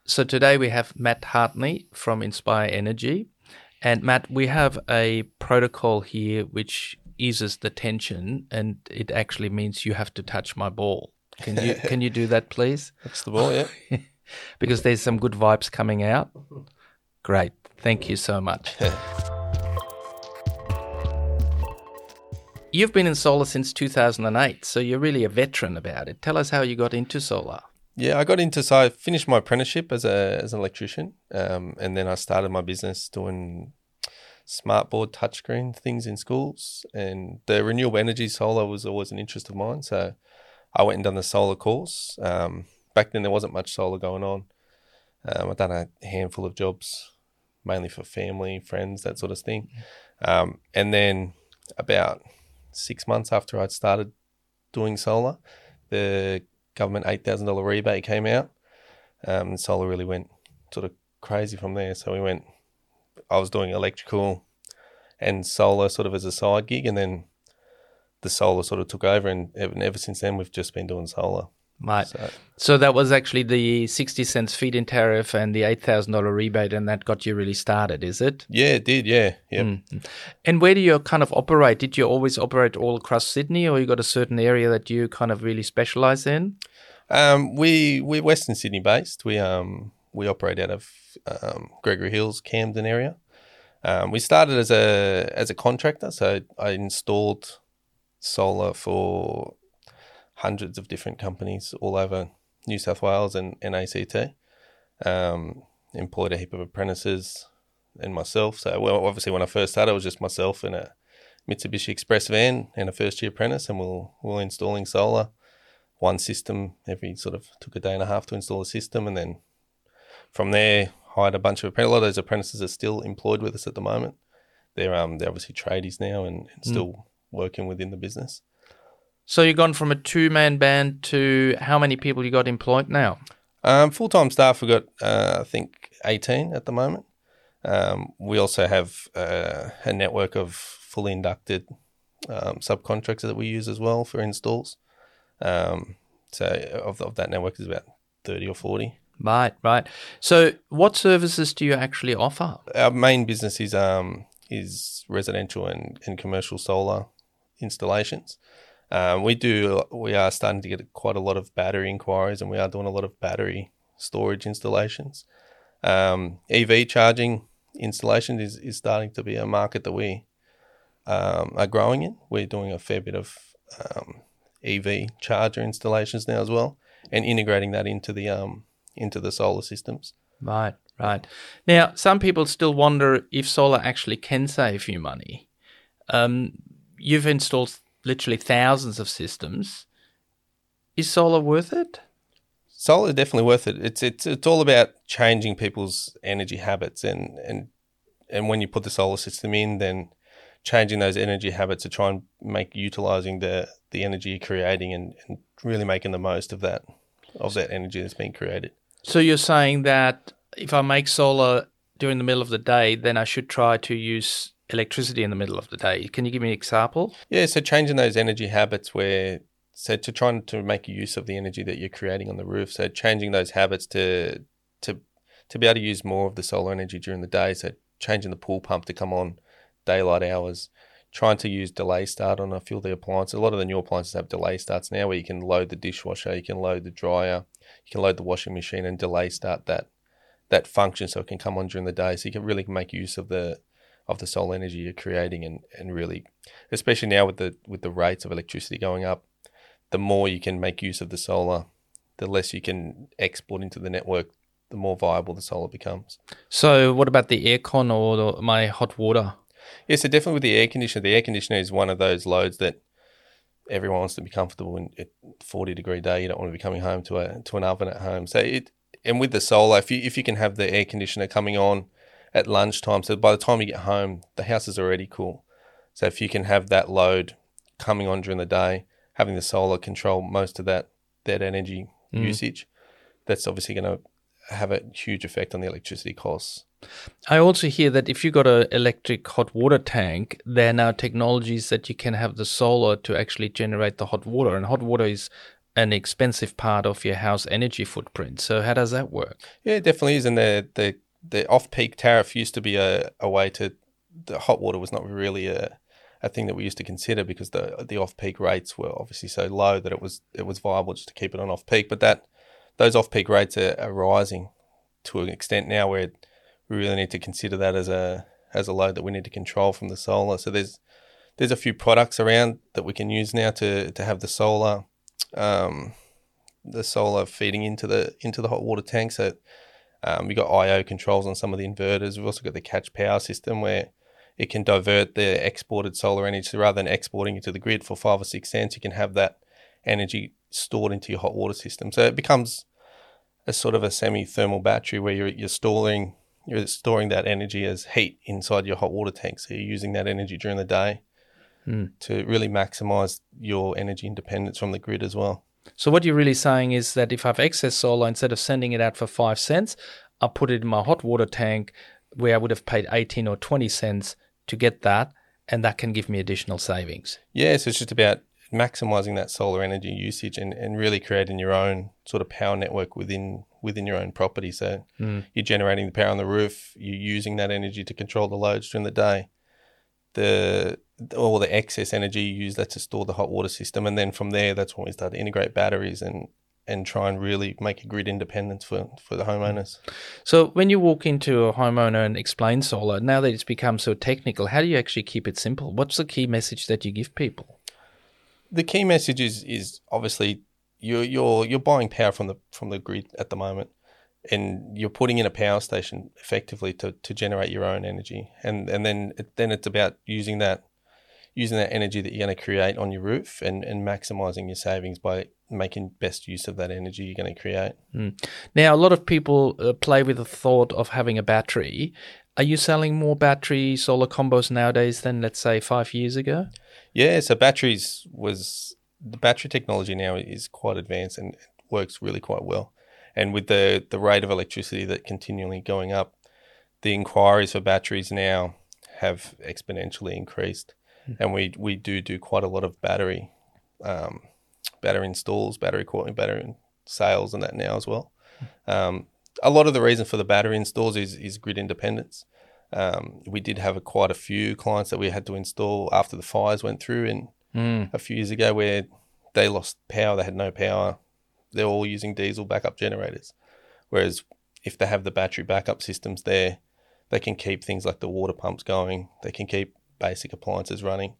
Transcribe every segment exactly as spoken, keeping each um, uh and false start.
So today we have Matt Hartney from Inspire Energy. And Matt, we have a protocol here which eases the tension, and it actually means you have to touch my ball. Can you can you do that, please? That's the ball, yeah. Because there's some good vibes coming out. Great. Thank you so much. You've been in solar since two thousand eight, so you're really a veteran about it. Tell us how you got into solar. Yeah, I got into, so I finished my apprenticeship as a as an electrician, um, and then I started my business doing smartboard touchscreen things in schools, and the renewable energy solar was always an interest of mine, so I went and done the solar course. Um, back then there wasn't much solar going on. Um, I've done a handful of jobs, mainly for family, friends, that sort of thing. Um, and then about six months after I'd started doing solar, the government eight thousand dollars rebate came out. Um, and solar really went sort of crazy from there. So we went, I was doing electrical and solar sort of as a side gig, and then the solar sort of took over, and ever, and ever since then we've just been doing solar. Right. So, so that was actually the sixty cents feed-in tariff and the eight thousand dollars rebate, and that got you really started, is it? yeah, it did, yeah. Yep. Mm-hmm. And where do you kind of operate? Did you always operate all across Sydney, or you got a certain area that you kind of really specialise in? Um, we, we're Western Sydney based. We um we operate out of um, Gregory Hills, Camden area. Um, we started as a as a contractor, so I installed solar for hundreds of different companies all over New South Wales and, and A C T. Um, employed a heap of apprentices and myself. So, well, obviously when I first started, it was just myself in a Mitsubishi Express van and a first year apprentice, and we we're, we we're installing solar. One system every sort of took a day and a half to install a system, and then from there hired a bunch of apprentices. A lot of those apprentices are still employed with us at the moment. They're um they're obviously tradies now and, and still mm. working within the business. So you've gone from a two-man band to how many people you got employed now? Um, full-time staff, we've got, uh, I think, eighteen at the moment. Um, we also have uh, a network of fully inducted um, subcontractors that we use as well for installs. Um, so of, of that network is about thirty or forty. Right, right. So what services do you actually offer? Our main business is um is residential and, and commercial solar installations. Um, we do. We are starting to get quite a lot of battery inquiries, and we are doing a lot of battery storage installations. Um, E V charging installation is, is starting to be a market that we um, are growing in. We're doing a fair bit of um, E V charger installations now as well, and integrating that into the um into the solar systems. Right, right. Now, some people still wonder if solar actually can save you money. Um, you've installed literally thousands of systems. Is solar worth it? Solar is definitely worth it. It's it's it's all about changing people's energy habits, and and and when you put the solar system in, then changing those energy habits to try and make utilizing the the energy you're creating, and, and really making the most of that of that energy that's being created. So you're saying that if I make solar during the middle of the day, then I should try to use electricity in the middle of the day. Can you give me an example? Yeah, so changing those energy habits where, so to trying to make use of the energy that you're creating on the roof, so changing those habits to to to be able to use more of the solar energy during the day, so changing the pool pump to come on daylight hours, trying to use delay start on a few of the appliances. A lot of the new appliances have delay starts now where you can load the dishwasher, you can load the dryer, you can load the washing machine and delay start that that function so it can come on during the day. So you can really make use of the of the solar energy you're creating, and, and really, especially now with the with the rates of electricity going up, the more you can make use of the solar, the less you can export into the network, the more viable the solar becomes. So what about the aircon or the, my hot water? Yeah, so definitely with the air conditioner, the air conditioner is one of those loads that everyone wants to be comfortable in. At forty degree day, you don't want to be coming home to a to an oven at home. So it, and with the solar, if you if you can have the air conditioner coming on at lunchtime, so by the time you get home, the house is already cool. So if you can have that load coming on during the day, having the solar control most of that that energy mm. usage, that's obviously going to have a huge effect on the electricity costs. I also hear that if you got an electric hot water tank, there are now technologies that you can have the solar to actually generate the hot water. And hot water is an expensive part of your house energy footprint. So how does that work? Yeah, it definitely is. And the the, the off-peak tariff used to be a, a way to, the hot water was not really a, a thing that we used to consider because the the off-peak rates were obviously so low that it was it was viable just to keep it on off-peak. But that those off-peak rates are, are rising to an extent now where we really need to consider that as a as a load that we need to control from the solar. So there's there's a few products around that we can use now to to have the solar um, the solar feeding into the into the hot water tank. So um, we've got I O controls on some of the inverters. We've also got the catch power system where it can divert the exported solar energy. So rather than exporting it to the grid for five or six cents, you can have that energy stored into your hot water system. So it becomes a sort of a semi-thermal battery where you're you're storing you're storing that energy as heat inside your hot water tank. So you're using that energy during the day mm. to really maximize your energy independence from the grid as well. So what you're really saying is that if I have excess solar, instead of sending it out for five cents, I put it in my hot water tank where I would have paid eighteen or twenty cents to get that, and that can give me additional savings. Yeah, so it's just about maximizing that solar energy usage and, and really creating your own sort of power network within within your own property. So mm. you're generating the power on the roof, you're using that energy to control the loads during the day. The all the excess energy, you use that to store the hot water system, and then from there, that's when we start to integrate batteries and and try and really make a grid independence for, for the homeowners. So when you walk into a homeowner and explain solar, now that it's become so technical, how do you actually keep it simple? What's the key message that you give people? The key message is is obviously you're you're you're buying power from the from the grid at the moment, and you're putting in a power station effectively to, to generate your own energy, and and then it, then it's about using that using that energy that you're going to create on your roof and, and maximizing your savings by making best use of that energy you're going to create. Mm. Now, a lot of people uh, play with the thought of having a battery. Are you selling more battery solar combos nowadays than, let's say, five years ago? Yeah, so batteries was the battery technology now is quite advanced and works really quite well. And with the, the rate of electricity that continually going up, the inquiries for batteries now have exponentially increased. Mm. And we, we do do quite a lot of battery um, battery installs, battery battery sales and that now as well. Mm. Um, a lot of the reason for the battery installs is, is grid independence. Um, we did have a, quite a few clients that we had to install after the fires went through in mm. a few years ago where they lost power, they had no power. They're all using diesel backup generators. Whereas if they have the battery backup systems there, they can keep things like the water pumps going. They can keep basic appliances running.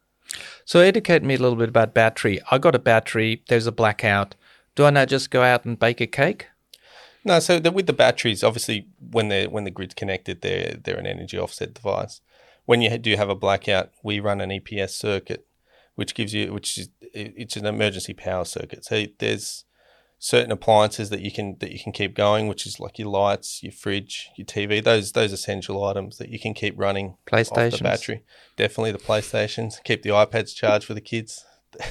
So educate me a little bit about battery. I got a battery, there's a blackout. Do I now just go out and bake a cake? No, so the, with the batteries, obviously when they when the grid's connected, they're they're an energy offset device. When you do have a blackout, we run an E P S circuit, which gives you which is it's an emergency power circuit. So there's certain appliances that you can that you can keep going, which is like your lights, your fridge, your T V, those those essential items that you can keep running off the battery. Definitely the PlayStations, keep the iPads charged for the kids.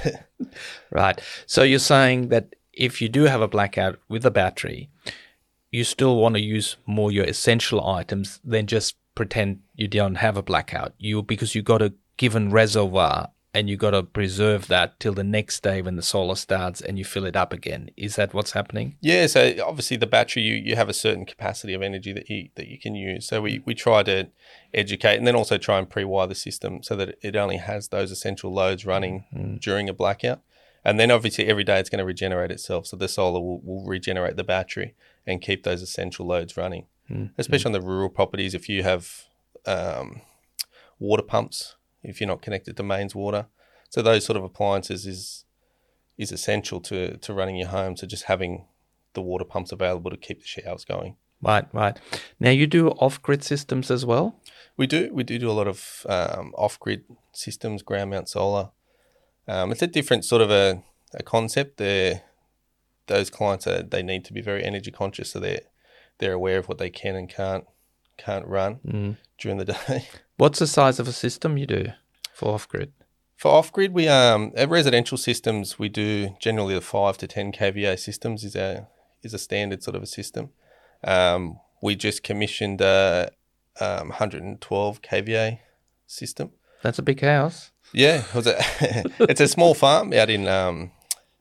Right. So you're saying that if you do have a blackout with a battery, you still want to use more your essential items than just pretend you don't have a blackout. You because you got a given reservoir and you got to preserve that till the next day when the solar starts and you fill it up again. Is that what's happening? Yeah. So obviously the battery, you, you have a certain capacity of energy that you that you can use. So we, we try to educate and then also try and pre-wire the system so that it only has those essential loads running mm. during a blackout. And then obviously every day it's going to regenerate itself. So the solar will, will regenerate the battery and keep those essential loads running. Mm. Especially mm. on the rural properties, if you have um, water pumps, if you're not connected to mains water. So those sort of appliances is is essential to, to running your home. So just having the water pumps available to keep the showers going. Right, right. Now you do off-grid systems as well? We do. We do do a lot of um, off-grid systems, ground mount solar. Um, it's a different sort of a, a concept. They're, those clients, are, they need to be very energy conscious, so they're, they're aware of what they can and can't can't run mm. during the day. What's the size of a system you do for off-grid? For off-grid, we um at residential systems, we do generally the five to ten k V A systems is a is a standard sort of a system. Um, we just commissioned a um, one hundred twelve k V A system. That's a big house. Yeah, it was a it's a small farm out in um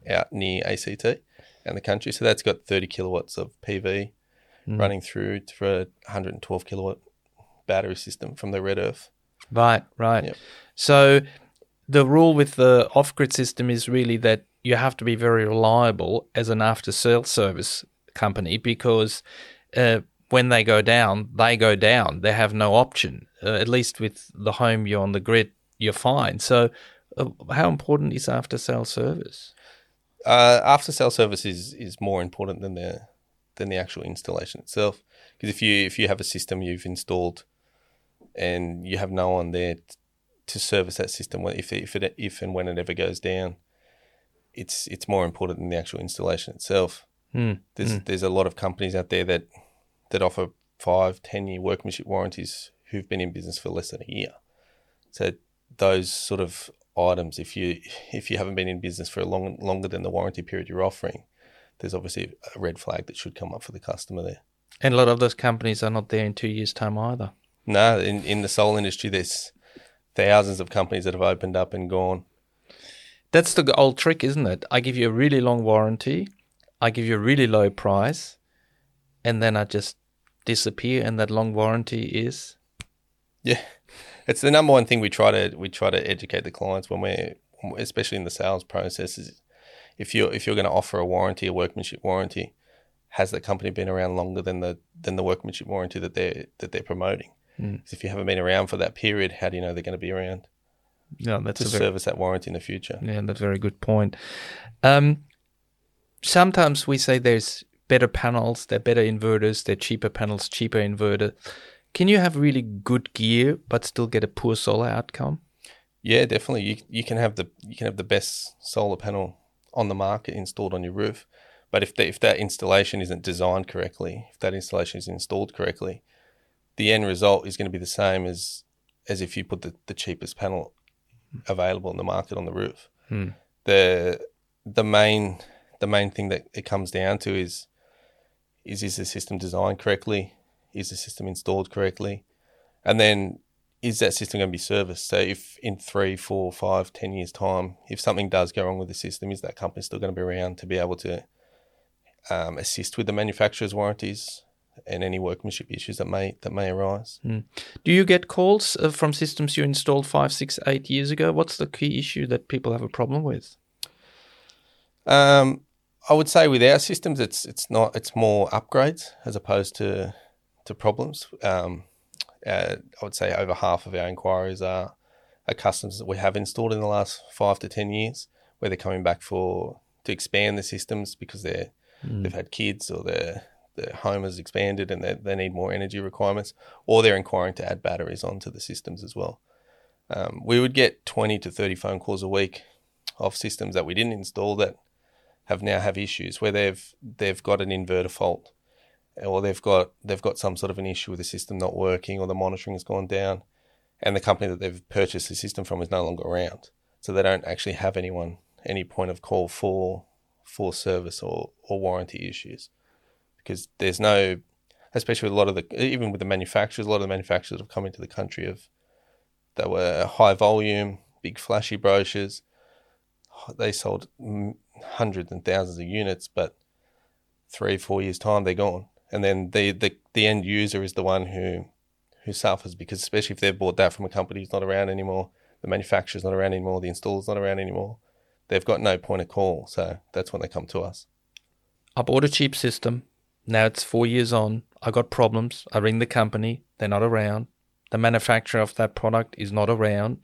out near A C T and the country. So that's got thirty kilowatts of P V mm. running through to a one hundred twelve kilowatt battery system from the Red Earth. Right, right. Yep. So the rule with the off-grid system is really that you have to be very reliable as an after-sales service company, because uh, when they go down, they go down. They have no option. Uh, at least with the home you're on the grid, you're fine. So uh, how important is after-sales service? Uh, after-sales service is, is more important than the than the actual installation itself. Because if you if you have a system you've installed and you have no one there t- to service that system, if it, if it if and when it ever goes down, it's it's more important than the actual installation itself. Mm. There's mm. there's a lot of companies out there that that offer five, ten year workmanship warranties who've been in business for less than a year. So those sort of items, if you if you haven't been in business for a long longer than the warranty period you're offering, there's obviously a red flag that should come up for the customer there. And a lot of those companies are not there in two years' time either. No, in, in the solar industry, there's thousands of companies that have opened up and gone. That's the old trick, isn't it? I give you a really long warranty, I give you a really low price, and then I just disappear, and that long warranty is... Yeah, it's the number one thing we try to we try to educate the clients when we're, especially in the sales process, is if you're if you're going to offer a warranty, a workmanship warranty, has the company been around longer than the than the workmanship warranty that they're that they're promoting? Mm. If you haven't been around for that period, how do you know they're going to be around? Yeah, that's to a very, service that warranty in the future. Yeah, that's a very good point. Um, sometimes we say there's better panels, they're better inverters, they're cheaper panels, cheaper inverter. Can you have really good gear but still get a poor solar outcome? Yeah, definitely. You you can have the you can have the best solar panel on the market installed on your roof, but if the, if that installation isn't designed correctly, if that installation is installed correctly, the end result is going to be the same as as if you put the, the cheapest panel available in the market on the roof. Hmm. The the main the main thing that it comes down to is is is the system designed correctly? Is the system installed correctly? And then is that system going to be serviced? So if in three, four, five, ten years time, if something does go wrong with the system, is that company still going to be around to be able to um, assist with the manufacturer's warranties and any workmanship issues that may that may arise? Mm. Do you get calls uh, from systems you installed five, six, eight years ago? What's the key issue that people have a problem with? Um, I would say with our systems, it's it's not it's more upgrades as opposed to to problems. Um, uh, I would say over half of our inquiries are, are customers that we have installed in the last five to ten years, where they're coming back for to expand the systems because they're mm. they've had kids or their their home has expanded and they they need more energy requirements, or they're inquiring to add batteries onto the systems as well. Um, we would get twenty to thirty phone calls a week of systems that we didn't install that have now have issues where they've they've got an inverter fault, or they've got they've got some sort of an issue with the system not working, or the monitoring has gone down, and the company that they've purchased the system from is no longer around, so they don't actually have anyone any point of call for for service or, or warranty issues, because there's no, especially with a lot of the even with the manufacturers, a lot of the manufacturers that have come into the country of that were high volume, big flashy brochures. They sold hundreds and thousands of units, but three, four years time they're gone, and then the, the the end user is the one who who suffers, because especially if they've bought that from a company who's not around anymore, the manufacturer's not around anymore, the installer's not around anymore, they've got no point of call. So that's when they come to us. I bought a cheap system. Now it's four years on. I got problems. I ring the company. They're not around. The manufacturer of that product is not around.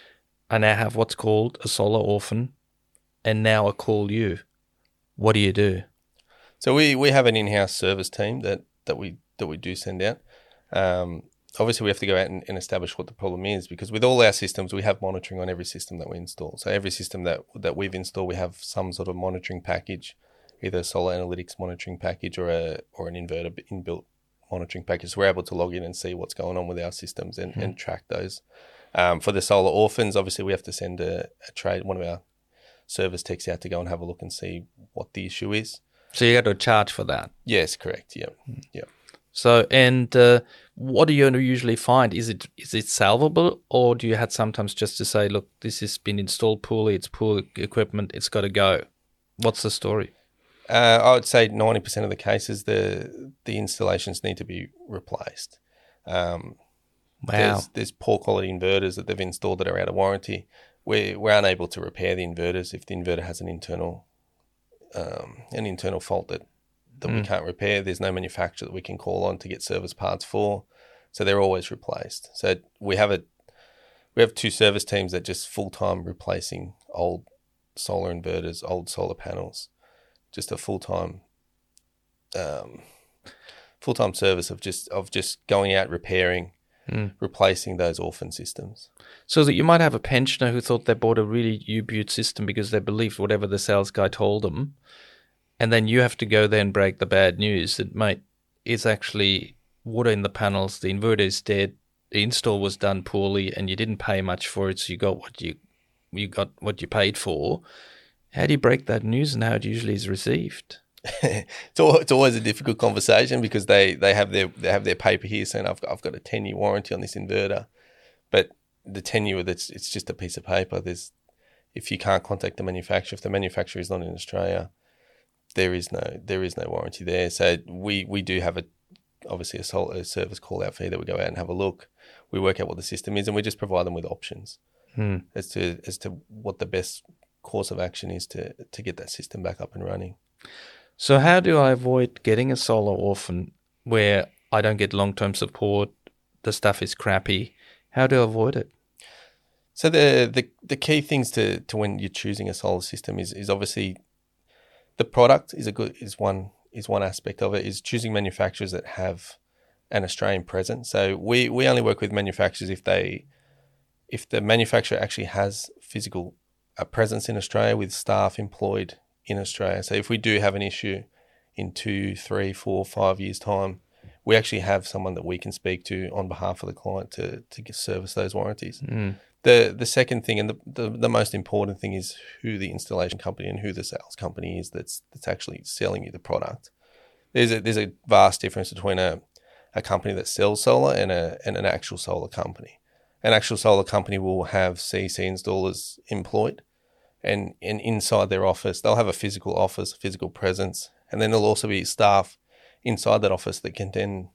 I now have what's called a solar orphan. And now I call you. What do you do? So we, we have an in-house service team that, that we that we do send out. Um, obviously, we have to go out and, and establish what the problem is, because with all our systems, we have monitoring on every system that we install. So every system that that we've installed, we have some sort of monitoring package, either a solar analytics monitoring package or a or an inverter inbuilt monitoring package. So we're able to log in and see what's going on with our systems and, mm-hmm. and track those. Um, for the solar orphans, obviously, we have to send a, a trade one of our service techs out to go and have a look and see what the issue is. So you got to charge for that? Yes, correct. Yeah, yeah. So, and uh, what do you usually find? Is it is it salvable, or do you have sometimes just to say, look, this has been installed poorly, it's poor equipment, it's got to go? What's the story? Uh, I would say ninety percent of the cases, the the installations need to be replaced. Um, Wow. There's, there's poor quality inverters that they've installed that are out of warranty. We're, we're unable to repair the inverters if the inverter has an internal um, an internal fault that, that mm. we can't repair. There's no manufacturer that we can call on to get service parts for. So they're always replaced. So we have a we have two service teams that just full-time replacing old solar inverters, old solar panels. Just a full-time um, full-time service of just of just going out repairing, Mm. replacing those orphan systems. So that you might have a pensioner who thought they bought a really U-Butte system because they believed whatever the sales guy told them, and then you have to go there and break the bad news that, mate, it's actually water in the panels, the inverter is dead, the install was done poorly, and you didn't pay much for it, so you got what you you got what you paid for. How do you break that news, and how it usually is received? it's, all, it's always a difficult conversation because they, they have their they have their paper here saying I've got, I've got a ten year warranty on this inverter, but the ten year that's it's just a piece of paper. There's if you can't contact the manufacturer, if the manufacturer is not in Australia, there is no there is no warranty there. So we, we do have a obviously a, sol- a service call out fee that we go out and have a look. We work out what the system is and we just provide them with options hmm. as to as to what the best course of action is to to get that system back up and running. So how do I avoid getting a solar orphan where I don't get long-term support, the stuff is crappy? How do I avoid it? So the the, the key things to, to when you're choosing a solar system is, is obviously the product is a good is one is one aspect of it, is choosing manufacturers that have an Australian presence. So we, we only work with manufacturers if they if the manufacturer actually has physical a presence in Australia with staff employed in Australia. So if we do have an issue in two, three, four, five years' time, we actually have someone that we can speak to on behalf of the client to to service those warranties. Mm. The the second thing and the, the, the most important thing is who the installation company and who the sales company is that's that's actually selling you the product. There's a there's a vast difference between a, a company that sells solar and a and an actual solar company. An actual solar company will have C C installers employed. And, and inside their office, they'll have a physical office, a physical presence, and then there'll also be staff inside that office that can then.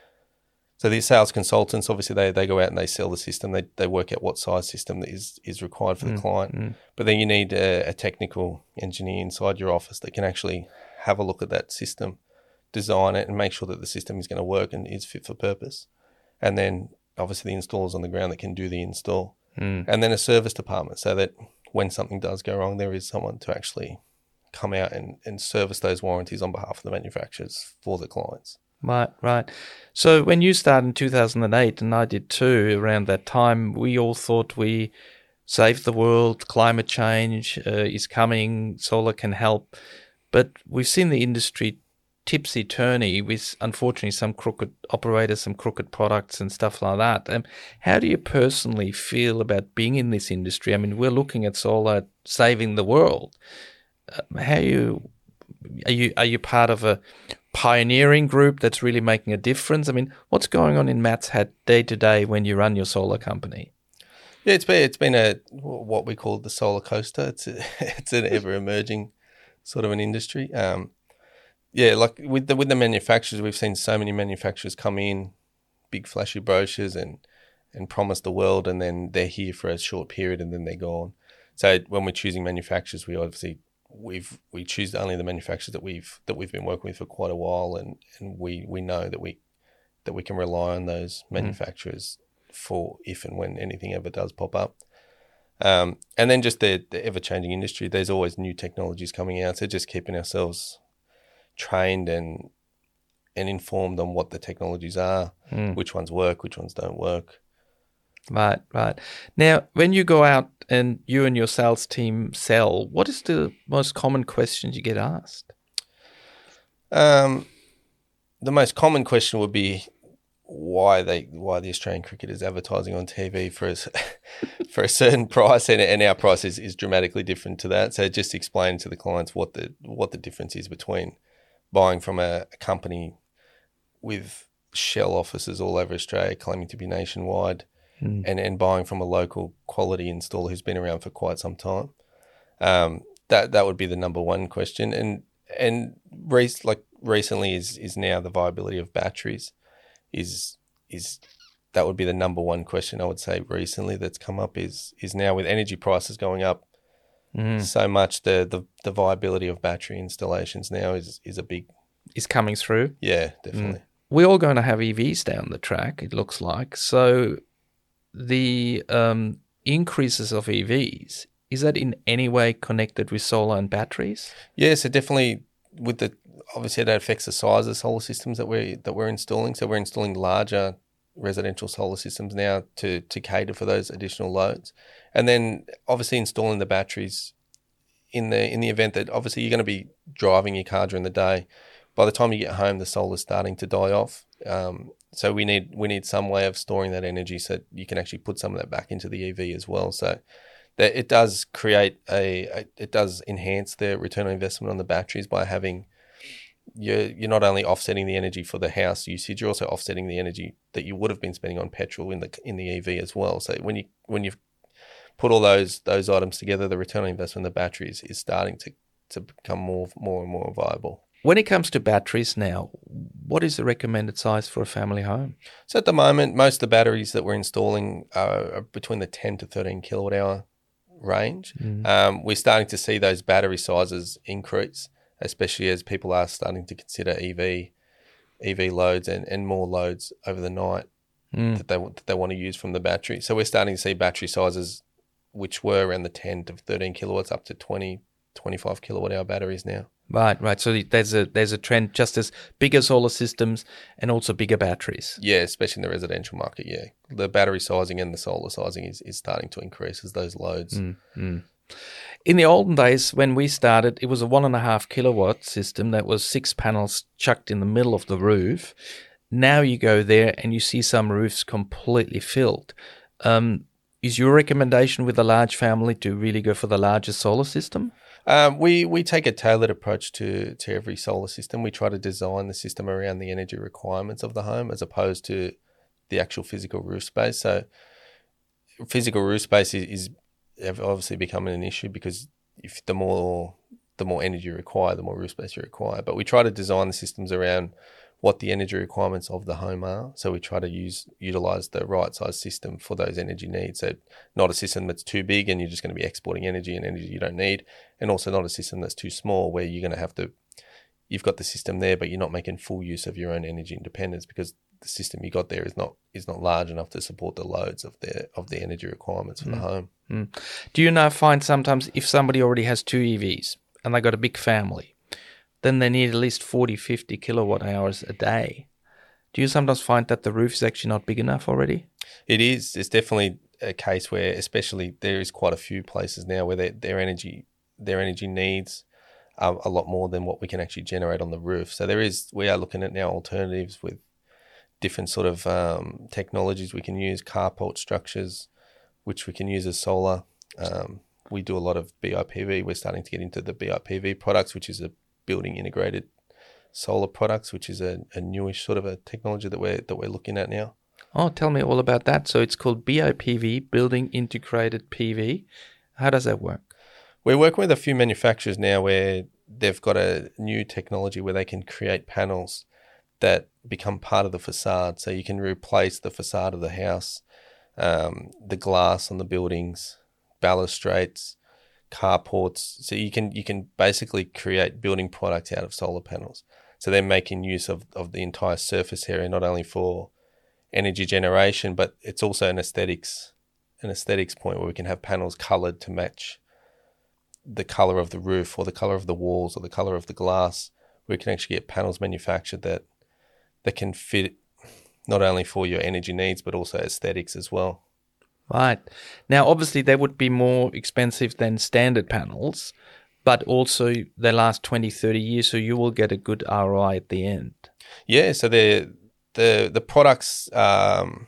So these sales consultants, obviously, they, they go out and they sell the system. They they work out what size system that is, is required for the mm, client. Mm. But then you need a, a technical engineer inside your office that can actually have a look at that system, design it, and make sure that the system is going to work and is fit for purpose. And then obviously the installers on the ground that can do the install. Mm. And then a service department so that when something does go wrong, there is someone to actually come out and, and service those warranties on behalf of the manufacturers for the clients. Right, right. So when you started in two thousand eight, and I did too, around that time, we all thought we saved the world, climate change uh, is coming, solar can help. But we've seen the industry tipsy-turny with, unfortunately, some crooked operators, some crooked products and stuff like that. Um, how do you personally feel about being in this industry? I mean, we're looking at solar saving the world. Uh, how you are you are you part of a pioneering group that's really making a difference? I mean, what's going on in Matt's hat day to day when you run your solar company? Yeah, it's been it's been a what we call the solar coaster. It's a, it's an ever emerging sort of an industry. Um, Yeah, like with the with the manufacturers, we've seen so many manufacturers come in, big flashy brochures and and promise the world, and then they're here for a short period and then they're gone. So when we're choosing manufacturers, we obviously we've we choose only the manufacturers that we've that we've been working with for quite a while, and, and we, we know that we that we can rely on those manufacturers mm. for if and when anything ever does pop up. Um, and then just the, the ever changing industry, there's always new technologies coming out. So just keeping ourselves trained and and informed on what the technologies are, mm. which ones work, which ones don't work. Right, right. Now, when you go out and you and your sales team sell, what is the most common questions you get asked? Um, the most common question would be why they why the Australian cricket is advertising on T V for a, for a certain price, and, and our price is, is dramatically different to that. So just explain to the clients what the what the difference is between buying from a, a company with shell offices all over Australia claiming to be nationwide mm. and, and buying from a local quality installer who's been around for quite some time. Um, that that would be the number one question. And and rec- like recently is is now the viability of batteries is is that would be the number one question I would say recently that's come up is is now with energy prices going up Mm. so much, the, the the viability of battery installations now is is a big Is coming through. yeah, definitely. Mm. We're all going to have E Vs down the track, it looks like. So the um, increases of E Vs, is that in any way connected with solar and batteries? Yeah, so definitely with the obviously that affects the size of solar systems that we that we're installing. So we're installing larger residential solar systems now to to cater for those additional loads, and then obviously installing the batteries in the in the event that obviously you're going to be driving your car during the day. By the time you get home, the solar's starting to die off. Um, so we need we need some way of storing that energy so that you can actually put some of that back into the E V as well. So that it does create a, a it does enhance the return on investment on the batteries by having you're you're not only offsetting the energy for the house usage, you're also offsetting the energy that you would have been spending on petrol in the in the E V as well. So when you when you put all those those items together, the return on investment of the batteries is starting to to become more more and more viable. When it comes to batteries now, what is the recommended size for a family home? So at the moment, most of the batteries that we're installing are, are between the ten to thirteen kilowatt hour range. Mm. Um, we're starting to see those battery sizes increase, especially as people are starting to consider E V E V loads and, and more loads over the night mm. that they that they want to use from the battery. So we're starting to see battery sizes which were around the ten to thirteen kilowatts up to twenty, twenty-five kilowatt hour batteries now. Right, right. So there's a there's a trend just as bigger solar systems and also bigger batteries. Yeah, especially in the residential market, yeah. The battery sizing and the solar sizing is, is starting to increase as those loads. Mm-hmm. In the olden days, when we started, it was a one and a half kilowatt system that was six panels chucked in the middle of the roof. Now you go there and you see some roofs completely filled. Um, is your recommendation with a large family to really go for the larger solar system? Um, we, we take a tailored approach to, to every solar system. We try to design the system around the energy requirements of the home as opposed to the actual physical roof space. So physical roof space is, is obviously becoming an issue because if the more the more energy you require, the more roof space you require. But we try to design the systems around what the energy requirements of the home are. So we try to use utilize the right size system for those energy needs. So not a system that's too big and you're just going to be exporting energy and energy you don't need. And also not a system that's too small where you're going to have to, you've got the system there, but you're not making full use of your own energy independence because the system you got there is not is not large enough to support the loads of the of the energy requirements for mm. the home. Mm. Do you now find sometimes if somebody already has two E Vs and they got a big family, then they need at least forty, fifty kilowatt hours a day. Do you sometimes find that the roof is actually not big enough already? It is. It's definitely a case where, especially there is quite a few places now where their, their energy their energy needs are a lot more than what we can actually generate on the roof. So there is, we are looking at now alternatives with different sort of um, technologies we can use, carport structures, which we can use as solar. Um, we do a lot of B I P V. We're starting to get into the B I P V products, which is a building integrated solar products, which is a, a newish sort of a technology that we're that we're looking at now. Oh, tell me all about that. So it's called B I P V, Building Integrated P V. How does that work? We're working with a few manufacturers now where they've got a new technology where they can create panels that become part of the facade. So you can replace the facade of the house, um, the glass on the buildings, balustrades, carports. So you can you can basically create building products out of solar panels. So they're making use of, of the entire surface area, not only for energy generation, but it's also an aesthetics an aesthetics point where we can have panels coloured to match the colour of the roof or the colour of the walls or the colour of the glass. We can actually get panels manufactured that that can fit not only for your energy needs but also aesthetics as well. Right. Now, obviously, they would be more expensive than standard panels, but also they last twenty, thirty years, so you will get a good R O I at the end. Yeah, so the the the products, um,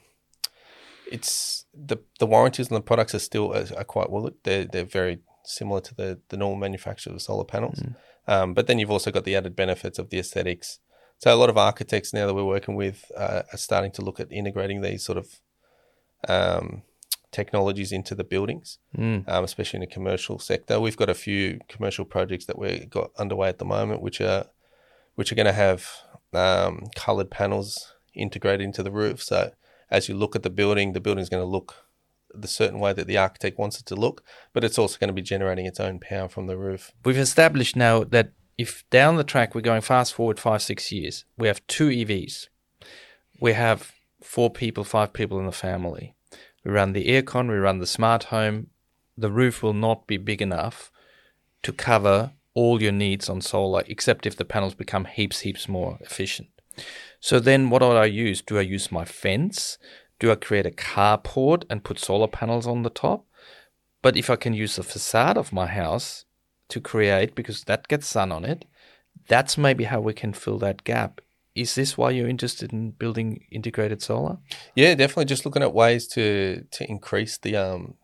it's the the warranties on the products are still are, are quite well. They're they're very similar to the the normal manufacture of solar panels, mm. um, but then you've also got the added benefits of the aesthetics. So a lot of architects now that we're working with uh, are starting to look at integrating these sort of um, technologies into the buildings, Mm. um, especially in the commercial sector. We've got a few commercial projects that we've got underway at the moment, which are which are going to have um, coloured panels integrated into the roof. So as you look at the building, the building's going to look the certain way that the architect wants it to look, but it's also going to be generating its own power from the roof. We've established now that if down the track we're going fast forward five, six years, we have two E Vs. We have four people, five people in the family. We run the aircon, we run the smart home. The roof will not be big enough to cover all your needs on solar, except if the panels become heaps, heaps more efficient. So then what do I use? Do I use my fence? Do I create a carport and put solar panels on the top? But if I can use the facade of my house to create, because that gets sun on it, that's maybe how we can fill that gap. Is this why you're interested in building integrated solar? Yeah, definitely. Just looking at ways to to increase the um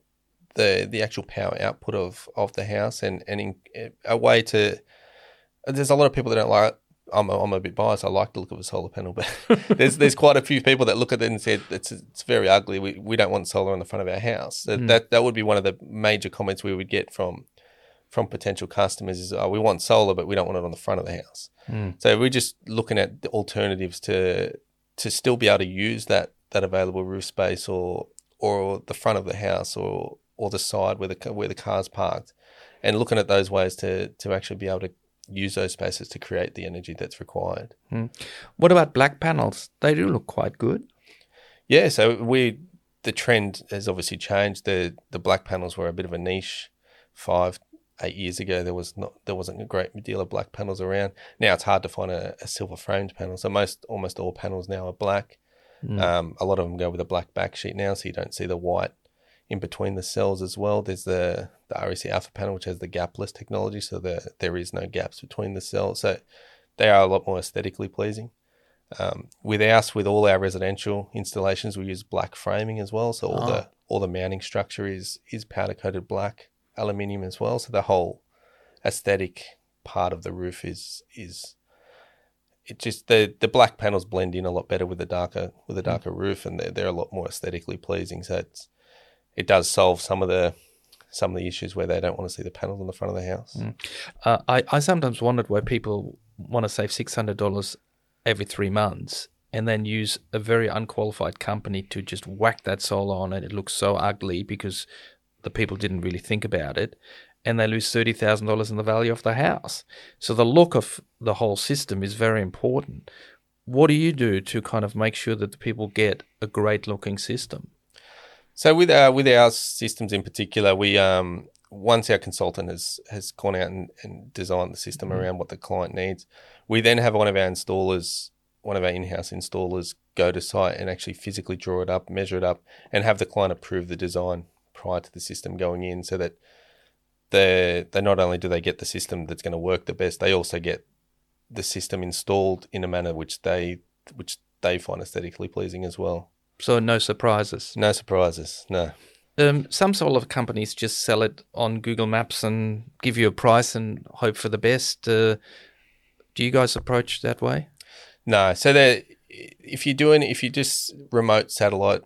the the actual power output of, of the house, and and in, a way to. There's a lot of people that don't like. I'm a, I'm a bit biased. I like the look of a solar panel, but there's there's quite a few people that look at it and said it's it's very ugly. We we don't want solar on the front of our house. That Mm. that, that would be one of the major comments we would get from from potential customers is, oh, we want solar, but we don't want it on the front of the house. Mm. So we're just looking at the alternatives to to still be able to use that that available roof space, or or the front of the house, or or the side where the where the car's parked, and looking at those ways to to actually be able to use those spaces to create the energy that's required. Mm. What about black panels? They do look quite good. Yeah, so we the trend has obviously changed. The the black panels were a bit of a niche five, eight years ago. There was not there wasn't a great deal of black panels around. Now it's hard to find a, a silver framed panel. So most almost all panels now are black. Mm. Um, a lot of them go with a black back sheet now, so you don't see the white in between the cells as well. There's the, the R E C Alpha panel, which has the gapless technology, so the, there is no gaps between the cells. So they are a lot more aesthetically pleasing. Um, with us, with all our residential installations, we use black framing as well. So all Oh. the all the mounting structure is is powder coated black aluminium as well. So the whole aesthetic part of the roof is is it just the the black panels blend in a lot better with the darker with the darker mm. roof, and they're they're a lot more aesthetically pleasing. So it's it does solve some of the some of the issues where they don't want to see the panels on the front of the house. Mm. Uh, I, I sometimes wondered why people want to save six hundred dollars every three months and then use a very unqualified company to just whack that solar on it. It looks so ugly because the people didn't really think about it, and they lose thirty thousand dollars in the value of the house. So the look of the whole system is very important. What do you do to kind of make sure that the people get a great looking system? So with our with our systems in particular, we um once our consultant has has gone out and, and designed the system mm-hmm. around what the client needs, we then have one of our installers, one of our in-house installers, go to site and actually physically draw it up, measure it up, and have the client approve the design prior to the system going in, so that they they not only do they get the system that's going to work the best, they also get the system installed in a manner which they which they find aesthetically pleasing as well. So no surprises. No surprises, no. Um, some solar companies just sell it on Google Maps and give you a price and hope for the best. Uh, do you guys approach that way? No. So that if you're doing, if you just remote satellite,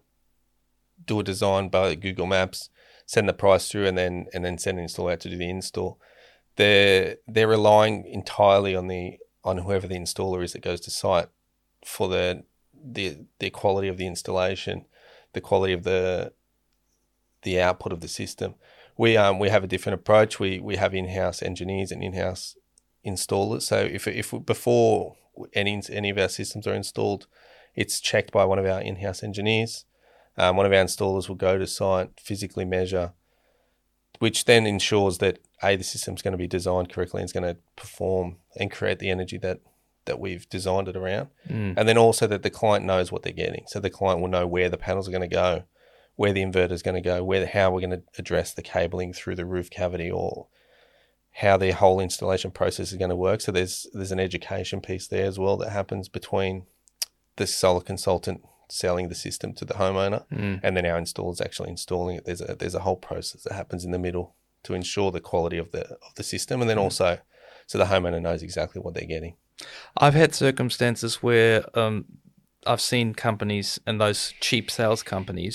do a design by Google Maps, send the price through, and then and then send an installer out to do the install, they're they're relying entirely on the on whoever the installer is that goes to site for the the the quality of the installation, the quality of the the output of the system. We um we have a different approach. We we have in-house engineers and in-house installers. So if if we, before any any of our systems are installed, it's checked by one of our in-house engineers. Um, one of our installers will go to site, physically measure, which then ensures that A, the system's going to be designed correctly and it's going to perform and create the energy that, that we've designed it around. Mm. And then also that the client knows what they're getting. So the client will know where the panels are going to go, where the inverter is going to go, where how we're going to address the cabling through the roof cavity, or how the whole installation process is going to work. So there's there's an education piece there as well that happens between the solar consultant selling the system to the homeowner, mm. and then our installers actually installing it. There's a there's a whole process that happens in the middle to ensure the quality of the of the system, and then mm. also so the homeowner knows exactly what they're getting. I've had circumstances where um, I've seen companies, and those cheap sales companies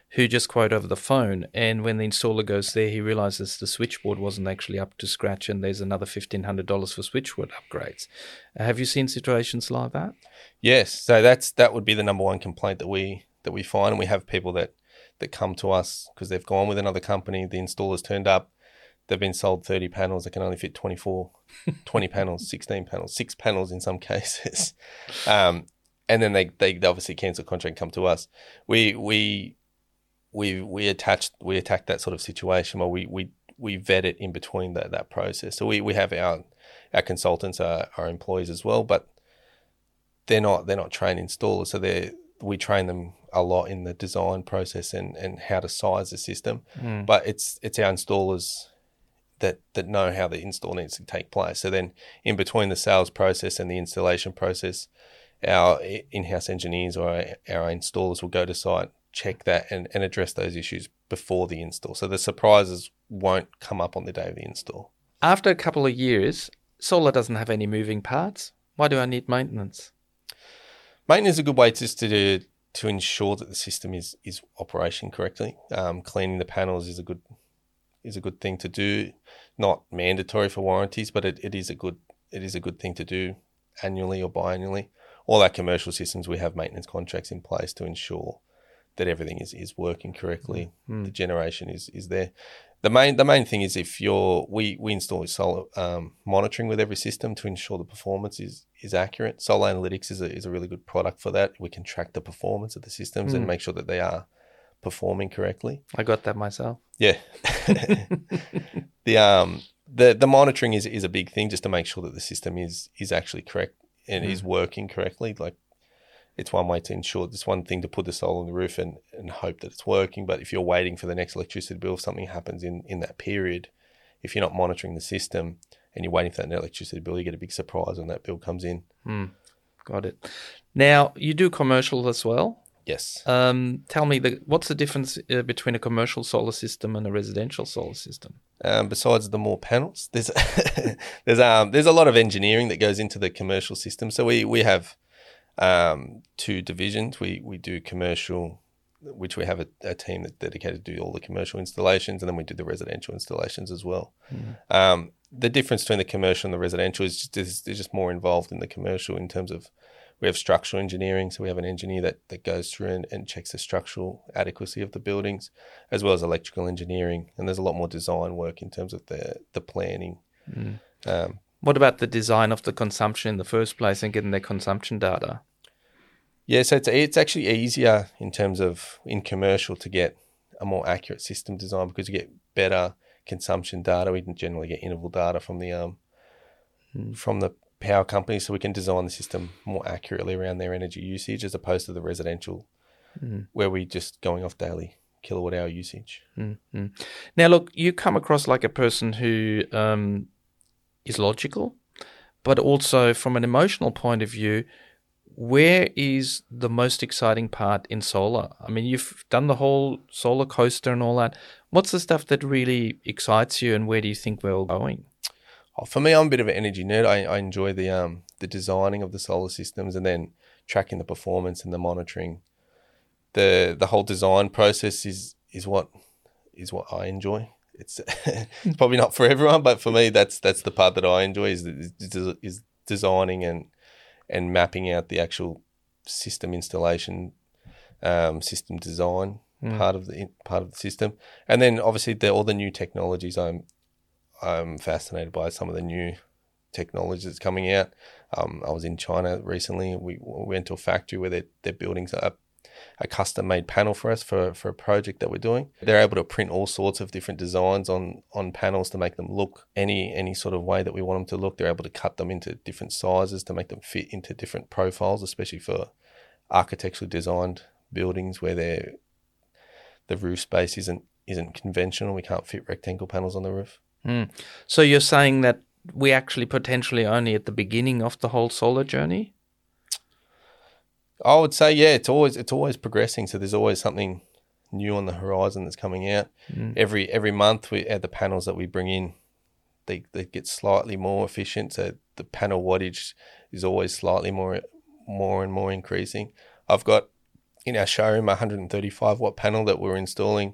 who just quote over the phone, and when the installer goes there, he realizes the switchboard wasn't actually up to scratch, and there's another fifteen hundred dollars for switchboard upgrades. Uh, have you seen situations like that? Yes, so that's that would be the number one complaint that we that we find, and we have people that that come to us because they've gone with another company. The installer's turned up, they've been sold thirty panels, they can only fit twenty-four, twenty panels, sixteen panels, six panels in some cases, um, and then they they obviously cancel contract and come to us. We we we we attach we attack that sort of situation where we we we vet it in between that that process. So we we have our our consultants, our, our employees as well, but they're not they're not trained installers, so they we train them a lot in the design process and, and how to size the system. Mm. But it's it's our installers that that know how the install needs to take place. So then in between the sales process and the installation process, our in-house engineers or our, our installers will go to site, check that and, and address those issues before the install. So the surprises won't come up on the day of the install. After a couple of years, solar doesn't have any moving parts. Why do I need maintenance? Maintenance is a good way just to to ensure that the system is is operating correctly. Um, cleaning the panels is a good is a good thing to do. Not mandatory for warranties, but it, it is a good it is a good thing to do annually or biannually. All our commercial systems, we have maintenance contracts in place to ensure that everything is, is working correctly. Mm. The generation is is there. The main the main thing is if you're we we install solar um, monitoring with every system to ensure the performance is is accurate. Solar Analytics is a is a really good product for that. We can track the performance of the systems mm. and make sure that they are performing correctly. I got that myself. Yeah. the um the the monitoring is is a big thing just to make sure that the system is is actually correct and mm. is working correctly. Like it's one way to ensure, it's one thing to put the solar on the roof and, and hope that it's working. But if you're waiting for the next electricity bill, if something happens in, in that period, if you're not monitoring the system and you're waiting for that electricity bill, you get a big surprise when that bill comes in. Mm, got it. Now, you do commercial as well? Yes. Um, tell me, the, what's the difference uh, between a commercial solar system and a residential solar system? Um, besides the more panels, there's there's um there's a lot of engineering that goes into the commercial system. So we we have um two divisions. We we do commercial, which we have a, a team that's dedicated to do all the commercial installations, and then we do the residential installations as well. Mm. Um, the difference between the commercial and the residential is just is, is just more involved in the commercial in terms of we have structural engineering, so we have an engineer that, that goes through and, and checks the structural adequacy of the buildings, as well as electrical engineering. And there's a lot more design work in terms of the, the planning. Mm. Um, what about the design of the consumption in the first place and getting the consumption data? Yeah, so it's, it's actually easier in terms of in commercial to get a more accurate system design because you get better consumption data. We can generally get interval data from the um mm. from the power companies, so we can design the system more accurately around their energy usage as opposed to the residential mm. where we just going off daily kilowatt hour usage. Mm-hmm. Now look, you come across like a person who um, is logical, but also from an emotional point of view, where is the most exciting part in solar? I mean, you've done the whole solar coaster and all that. What's the stuff that really excites you and where do you think we're all going? Oh, for me, I'm a bit of an energy nerd. I, I enjoy the um the designing of the solar systems and then tracking the performance and the monitoring. The the whole design process is is what is what I enjoy. It's, it's probably not for everyone, but for me, that's that's the part that I enjoy is is, is designing and and mapping out the actual system installation, um, system design mm. part of the part of the system, and then obviously the, all the new technologies. I'm I'm fascinated by some of the new technology that's coming out. Um, I was in China recently. We, we went to a factory where they're, they're building a, a custom-made panel for us for, for a project that we're doing. They're able to print all sorts of different designs on, on panels to make them look any any sort of way that we want them to look. They're able to cut them into different sizes to make them fit into different profiles, especially for architecturally designed buildings where they're, the roof space isn't isn't conventional. We can't fit rectangle panels on the roof. Mm. So you're saying that we're actually potentially only at the beginning of the whole solar journey? I would say, yeah, it's always it's always progressing. So there's always something new on the horizon that's coming out. Mm. Every every month, we add the panels that we bring in. They they get slightly more efficient. So the panel wattage is always slightly more more and more increasing. I've got in our showroom a one hundred thirty-five watt panel that we were installing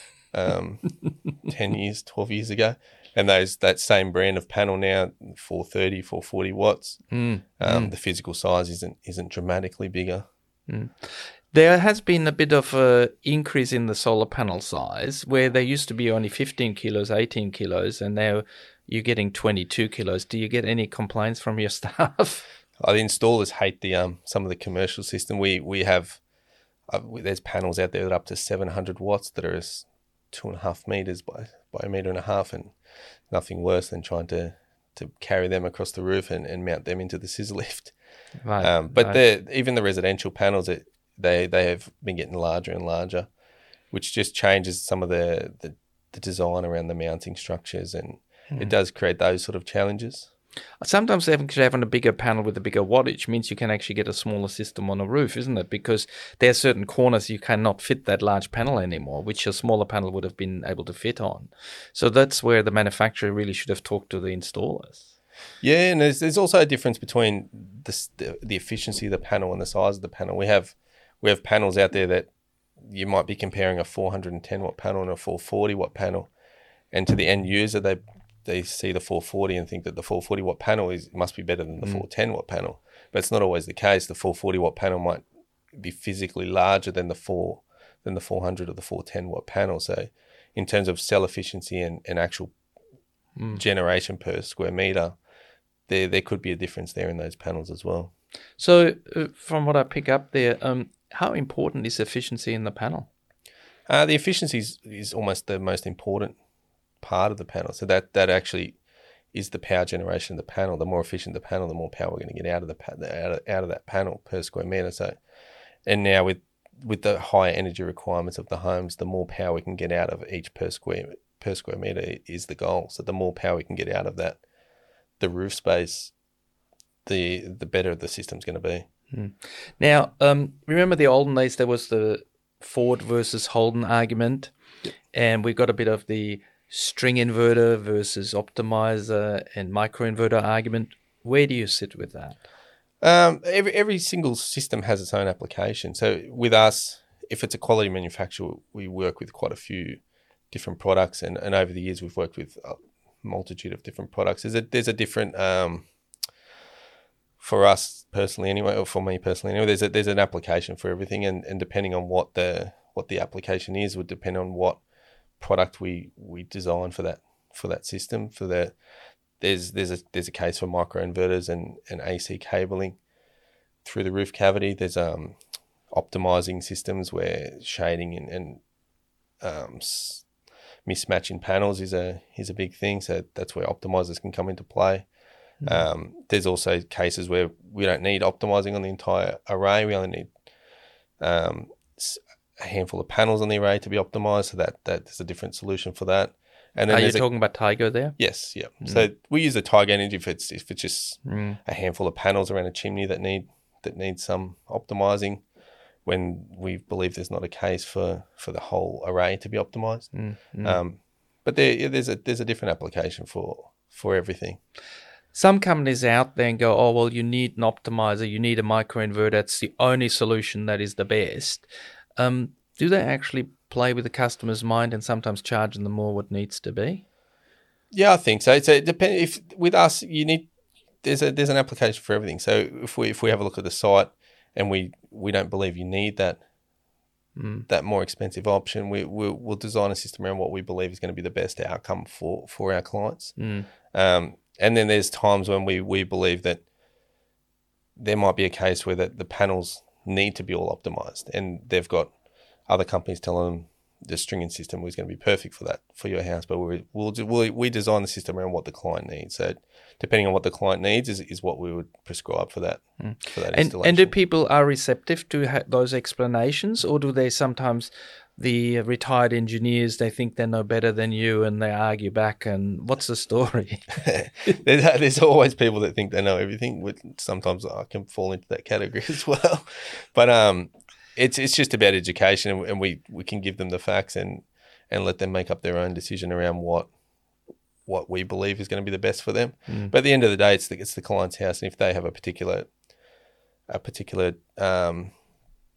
um, ten years, twelve years ago. And those that same brand of panel now, four thirty, four forty watts. Mm. Um, Mm. The physical size isn't isn't dramatically bigger. Mm. There has been a bit of a increase in the solar panel size, where they used to be only fifteen kilos, eighteen kilos, and now you're getting twenty-two kilos. Do you get any complaints from your staff? Uh, the installers hate the um some of the commercial system. We we have uh, we, there's panels out there that are up to seven hundred watts that are as two and a half meters by by a meter and a half, and nothing worse than trying to to carry them across the roof and, and mount them into the scissor lift. Right. Um, but right. the even the residential panels, it, they they have been getting larger and larger, which just changes some of the the, the design around the mounting structures, and Hmm. it does create those sort of challenges. Sometimes having, having a bigger panel with a bigger wattage means you can actually get a smaller system on a roof, isn't it? Because there are certain corners you cannot fit that large panel anymore, which a smaller panel would have been able to fit on. So that's where the manufacturer really should have talked to the installers. Yeah, and there's there's also a difference between the, the the efficiency of the panel and the size of the panel. We have we have panels out there that you might be comparing a four hundred ten watt panel and a four forty watt panel, and to the end user they they see the four forty and think that the four forty watt panel is must be better than the mm. four ten watt panel, but it's not always the case. The four forty watt panel might be physically larger than the four than the four hundred or the four ten watt panel. So, in terms of cell efficiency and, and actual mm. generation per square meter, there there could be a difference there in those panels as well. So, uh, from what I pick up there, um, how important is efficiency in the panel? Uh, the efficiency is, is almost the most important part of the panel. So that that actually is the power generation of the panel. The more efficient the panel, the more power we're going to get out of the out of, out of that panel per square meter. So, and now with with the higher energy requirements of the homes, the more power we can get out of each per square per square meter is the goal. So the more power we can get out of that, the roof space, the the better the system's going to be. Hmm. Now, um, remember the olden days? There was the Ford versus Holden argument, yep. And we got a bit of the string inverter versus optimizer and microinverter argument. Where do you sit with that? Um, every every single system has its own application. So with us, if it's a quality manufacturer, we work with quite a few different products, and, and over the years we've worked with a multitude of different products. There's a there's a different um, for us personally anyway, or for me personally anyway. There's a there's an application for everything, and, and depending on what the what the application is, would depend on what product we we design for that for that system. For the there's there's a there's a case for microinverters and, and A C cabling through the roof cavity. There's um optimizing systems where shading and, and um mismatching panels is a is a big thing. So that's where optimizers can come into play. Mm-hmm. Um, there's also cases where we don't need optimizing on the entire array. We only need um a handful of panels on the array to be optimized, so that, that there's a different solution for that. And then are you a, talking about Tigo there? Yes, yeah. Mm. So we use the Tigo Energy if it's if it's just mm. a handful of panels around a chimney that need that need some optimizing, when we believe there's not a case for, for the whole array to be optimized. Mm. Mm. Um, but there there's a there's a different application for for everything. Some companies out there and go, oh well, you need an optimizer, you need a microinverter. It's the only solution that is the best. Um, do they actually play with the customer's mind and sometimes charging them more what needs to be? Yeah, I think so. So it depends. If with us, you need there's a there's an application for everything. So if we if we have a look at the site and we, we don't believe you need that mm. that more expensive option, we we'll, we'll design a system around what we believe is going to be the best outcome for, for our clients. Mm. Um, and then there's times when we, we believe that there might be a case where that the panels need to be all optimized, and they've got other companies telling them the stringing system was going to be perfect for that for your house, but we we'll, we'll we design the system around what the client needs. So depending on what the client needs is, is what we would prescribe for that mm. for that and, installation. And do people are receptive to ha- those explanations, or do they sometimes the retired engineers, they think they know better than you and they argue back? And what's the story? there's, there's always people that think they know everything. Which sometimes I can fall into that category as well, but um. It's it's just about education, and we, we can give them the facts and, and let them make up their own decision around what what we believe is going to be the best for them. Mm. But at the end of the day, it's the it's the client's house, and if they have a particular a particular um,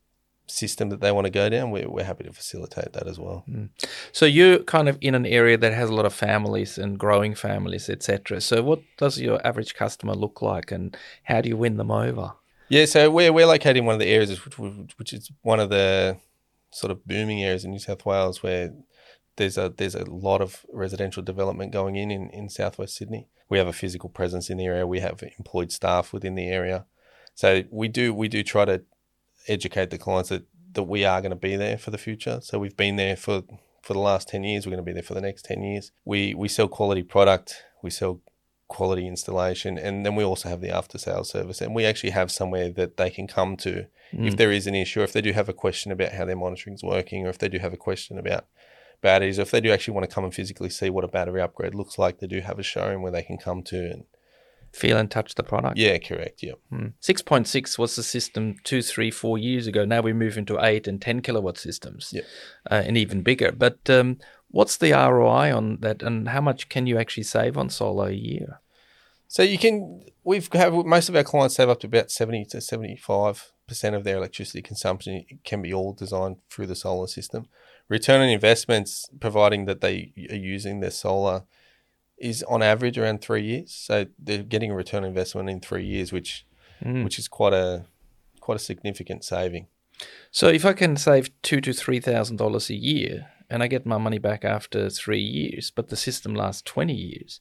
system that they want to go down, we're, we're happy to facilitate that as well. Mm. So you're kind of in an area that has a lot of families and growing families, et cetera. So what does your average customer look like, and how do you win them over? Yeah, so we're we're located in one of the areas which, which is one of the sort of booming areas in New South Wales, where there's a there's a lot of residential development going in in, in southwest Sydney. We have a physical presence in the area. We have employed staff within the area, so we do we do try to educate the clients that, that we are going to be there for the future. So we've been there for for the last ten years. We're going to be there for the next ten years. We we sell quality product. We sell quality installation, and then we also have the after sales service, and we actually have somewhere that they can come to mm. if there is an issue, if they do have a question about how their monitoring is working, or if they do have a question about batteries, or if they do actually want to come and physically see what a battery upgrade looks like. They do have a showroom where they can come to and feel and touch the product. Yeah, correct. Yeah. Mm. six point six was the system two, three, four years ago. Now we move into eight and ten kilowatt systems, yeah. uh, and even bigger. But um, what's the R O I on that, and how much can you actually save on solar a year? So you can, we've have most of our clients save up to about seventy to seventy-five percent of their electricity consumption. It can be all designed through the solar system. Return on investments, providing that they are using their solar, is on average around three years. So they're getting a return on investment in three years, which mm. which is quite a quite a significant saving. So if I can save two to three thousand dollars a year, and I get my money back after three years, but the system lasts twenty years.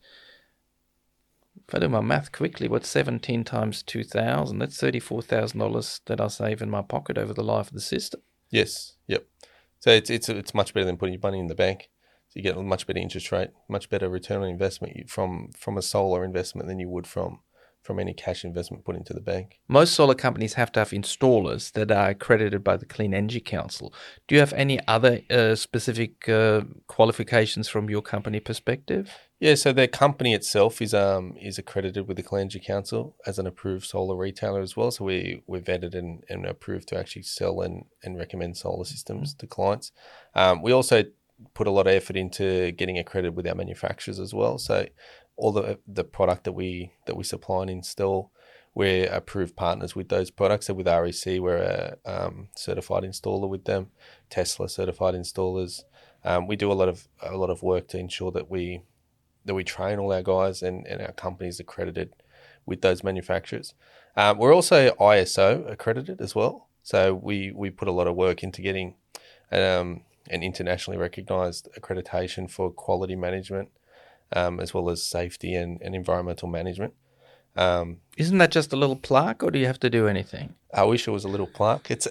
If I do my math quickly, what's seventeen times two thousand? That's thirty-four thousand dollars that I save in my pocket over the life of the system. Yes. Yep. So it's it's it's much better than putting your money in the bank. So you get a much better interest rate, much better return on investment from from a solar investment than you would from from any cash investment put into the bank. Most solar companies have to have installers that are accredited by the Clean Energy Council. Do you have any other uh, specific uh, qualifications from your company perspective? Yeah, so their company itself is um is accredited with the Clean Energy Council as an approved solar retailer as well. So we, we're vetted and, and approved to actually sell and, and recommend solar systems mm-hmm. to clients. Um, we also put a lot of effort into getting accredited with our manufacturers as well. So all the the product that we that we supply and install, we're approved partners with those products. So with R E C, we're a um, certified installer with them. Tesla certified installers. Um, we do a lot of a lot of work to ensure that we that we train all our guys and, and our companies accredited with those manufacturers. Um, we're also I S O accredited as well. So we we put a lot of work into getting um, an internationally recognised accreditation for quality management. Um, as well as safety and, and environmental management. Um, Isn't that just a little plaque, or do you have to do anything? I wish it was a little plaque. It's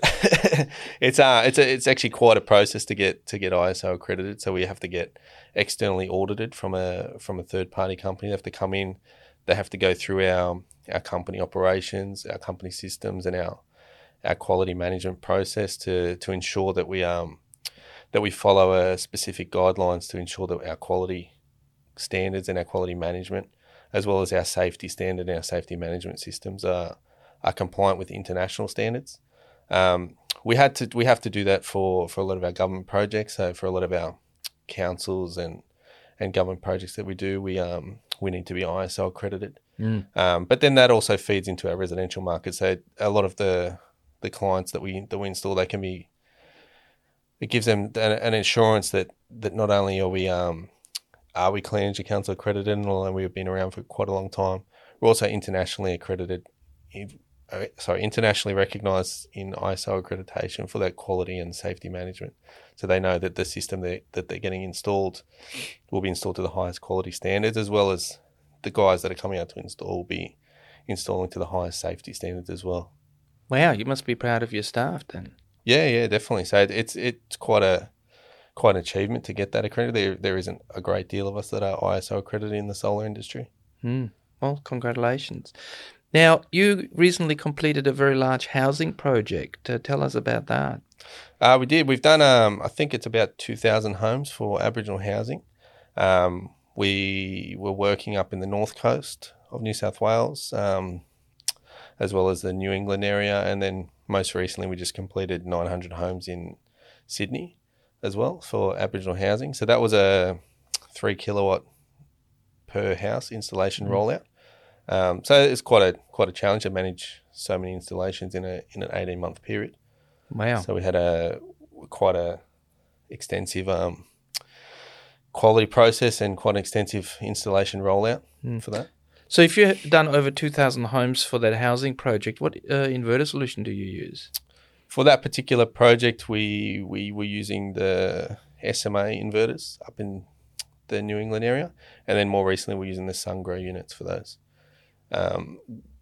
it's uh it's a, it's actually quite a process to get to get I S O accredited. So we have to get externally audited from a from a third party company. They have to come in. They have to go through our our company operations, our company systems, and our our quality management process to to ensure that we um that we follow a specific guidelines to ensure that our quality standards and our quality management, as well as our safety standard and our safety management systems are are compliant with international standards. Um, we had to we have to do that for, for a lot of our government projects. So for a lot of our councils and and government projects that we do, we um we need to be I S O accredited. Mm. Um, but then that also feeds into our residential market. So a lot of the the clients that we that we install, they can be it gives them an, an assurance that that not only are we um Are we Clean Energy Council accredited, and although we've been around for quite a long time, we're also internationally accredited, sorry, internationally recognised in I S O accreditation for that quality and safety management. So they know that the system that, that they're getting installed will be installed to the highest quality standards, as well as the guys that are coming out to install will be installing to the highest safety standards as well. Wow, you must be proud of your staff then. Yeah, yeah, definitely. So it's it's quite a quite an achievement to get that accredited. There, there isn't a great deal of us that are I S O accredited in the solar industry. Mm. Well, congratulations. Now, you recently completed a very large housing project. Uh, tell us about that. Uh, we did. We've done, um, I think it's about two thousand homes for Aboriginal housing. Um, we were working up in the north coast of New South Wales, um, as well as the New England area. And then most recently, we just completed nine hundred homes in Sydney as well for Aboriginal housing. So that was a three kilowatt per house installation mm-hmm. rollout. Um, so it's quite a quite a challenge to manage so many installations in a in an eighteen month period. Wow. So we had a quite a extensive um, quality process and quite an extensive installation rollout mm. for that. So if you've done over two thousand homes for that housing project, what uh, inverter solution do you use? For that particular project, we we were using the S M A inverters up in the New England area, and then more recently we're using the Sungrow units for those. Um,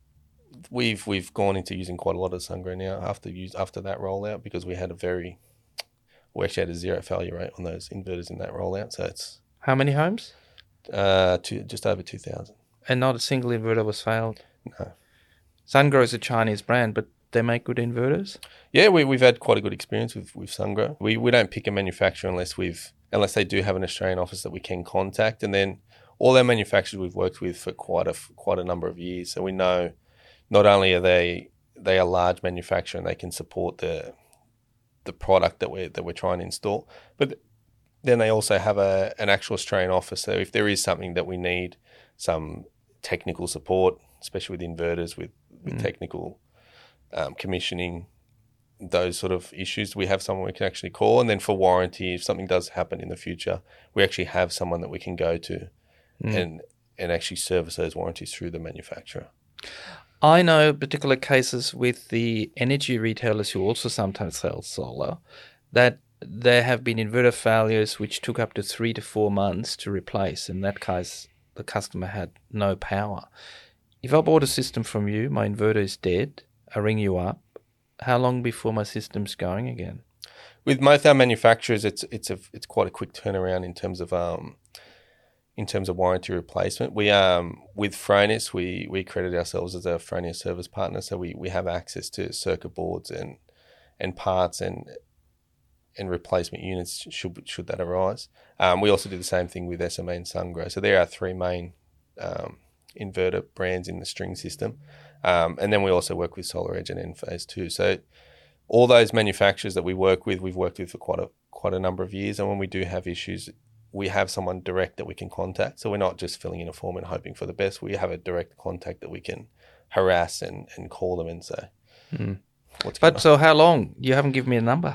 we've we've gone into using quite a lot of Sungrow now after use after that rollout because we had a very we actually had a zero failure rate on those inverters in that rollout. So it's how many homes? Uh, two, just over two thousand. And not a single inverter was failed? No. Sungrow is a Chinese brand, but they make good inverters? Yeah, we, we've had quite a good experience with, with Sungrow. We we don't pick a manufacturer unless we've unless they do have an Australian office that we can contact. And then all our manufacturers we've worked with for quite a, quite a number of years. So we know not only are they they a large manufacturer and they can support the the product that we're, that we're trying to install, but then they also have a an actual Australian office. So if there is something that we need, some technical support, especially with inverters, with, with mm. technical um, commissioning, those sort of issues, we have someone we can actually call. And then for warranty, if something does happen in the future, we actually have someone that we can go to mm. and and actually service those warranties through the manufacturer. I know particular cases with the energy retailers who also sometimes sell solar, that there have been inverter failures which took up to three to four months to replace. In that case, the customer had no power. If I bought a system from you, my inverter is dead, I ring you up, how long before my system's going again? With most our manufacturers, it's it's a it's quite a quick turnaround in terms of um in terms of warranty replacement. We um with Fronius, we we credit ourselves as a Fronius service partner, so we, we have access to circuit boards and and parts and and replacement units should should that arise. Um, we also do the same thing with S M A and Sungrow. So there are three main um, inverter brands in the string system, um, and then we also work with SolarEdge and Enphase too. So all those manufacturers that we work with, we've worked with for quite a quite a number of years, and when we do have issues, we have someone direct that we can contact. So we're not just filling in a form and hoping for the best. We have a direct contact that we can harass and, and call them and say, mm. what's going on? But so how long? You haven't given me a number.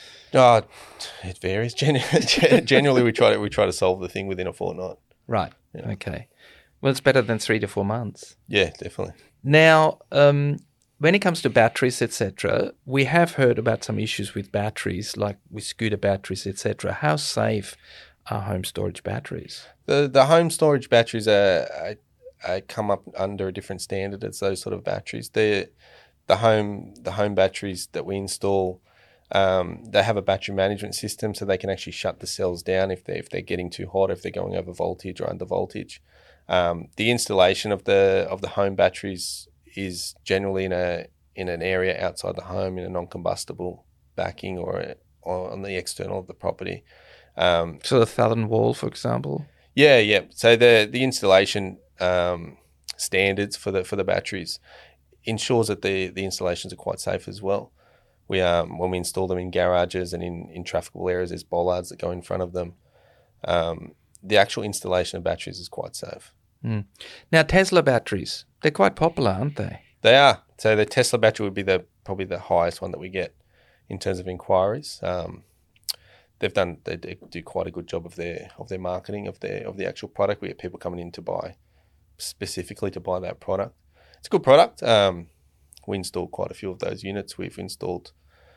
Oh, it varies. Generally, we try to we try to solve the thing within a fortnight. Right. Yeah. Okay. Well, it's better than three to four months. Yeah, definitely. Now, um, when it comes to batteries, et cetera, we have heard about some issues with batteries, like with scooter batteries, et cetera. How safe are home storage batteries? The the home storage batteries are, are, are come up under a different standard as those sort of batteries. The the home the home batteries that we install. Um, they have a battery management system, so they can actually shut the cells down if they if they're getting too hot, if they're going over voltage or under voltage. Um, the installation of the of the home batteries is generally in a in an area outside the home in a non-combustible backing or, a, or on the external of the property. Um, so the southern wall, for example. Yeah, yeah. So the the installation um, standards for the for the batteries ensures that the the installations are quite safe as well. We um when we install them in garages and in, in trafficable areas, there's bollards that go in front of them. Um, the actual installation of batteries is quite safe. Mm. Now, Tesla batteries, they're quite popular, aren't they? They are. So the Tesla battery would be the probably the highest one that we get in terms of inquiries. Um, they've done they do quite a good job of their of their marketing of their of the actual product. We get people coming in to buy specifically to buy that product. It's a good product. Um, we installed quite a few of those units. We've installed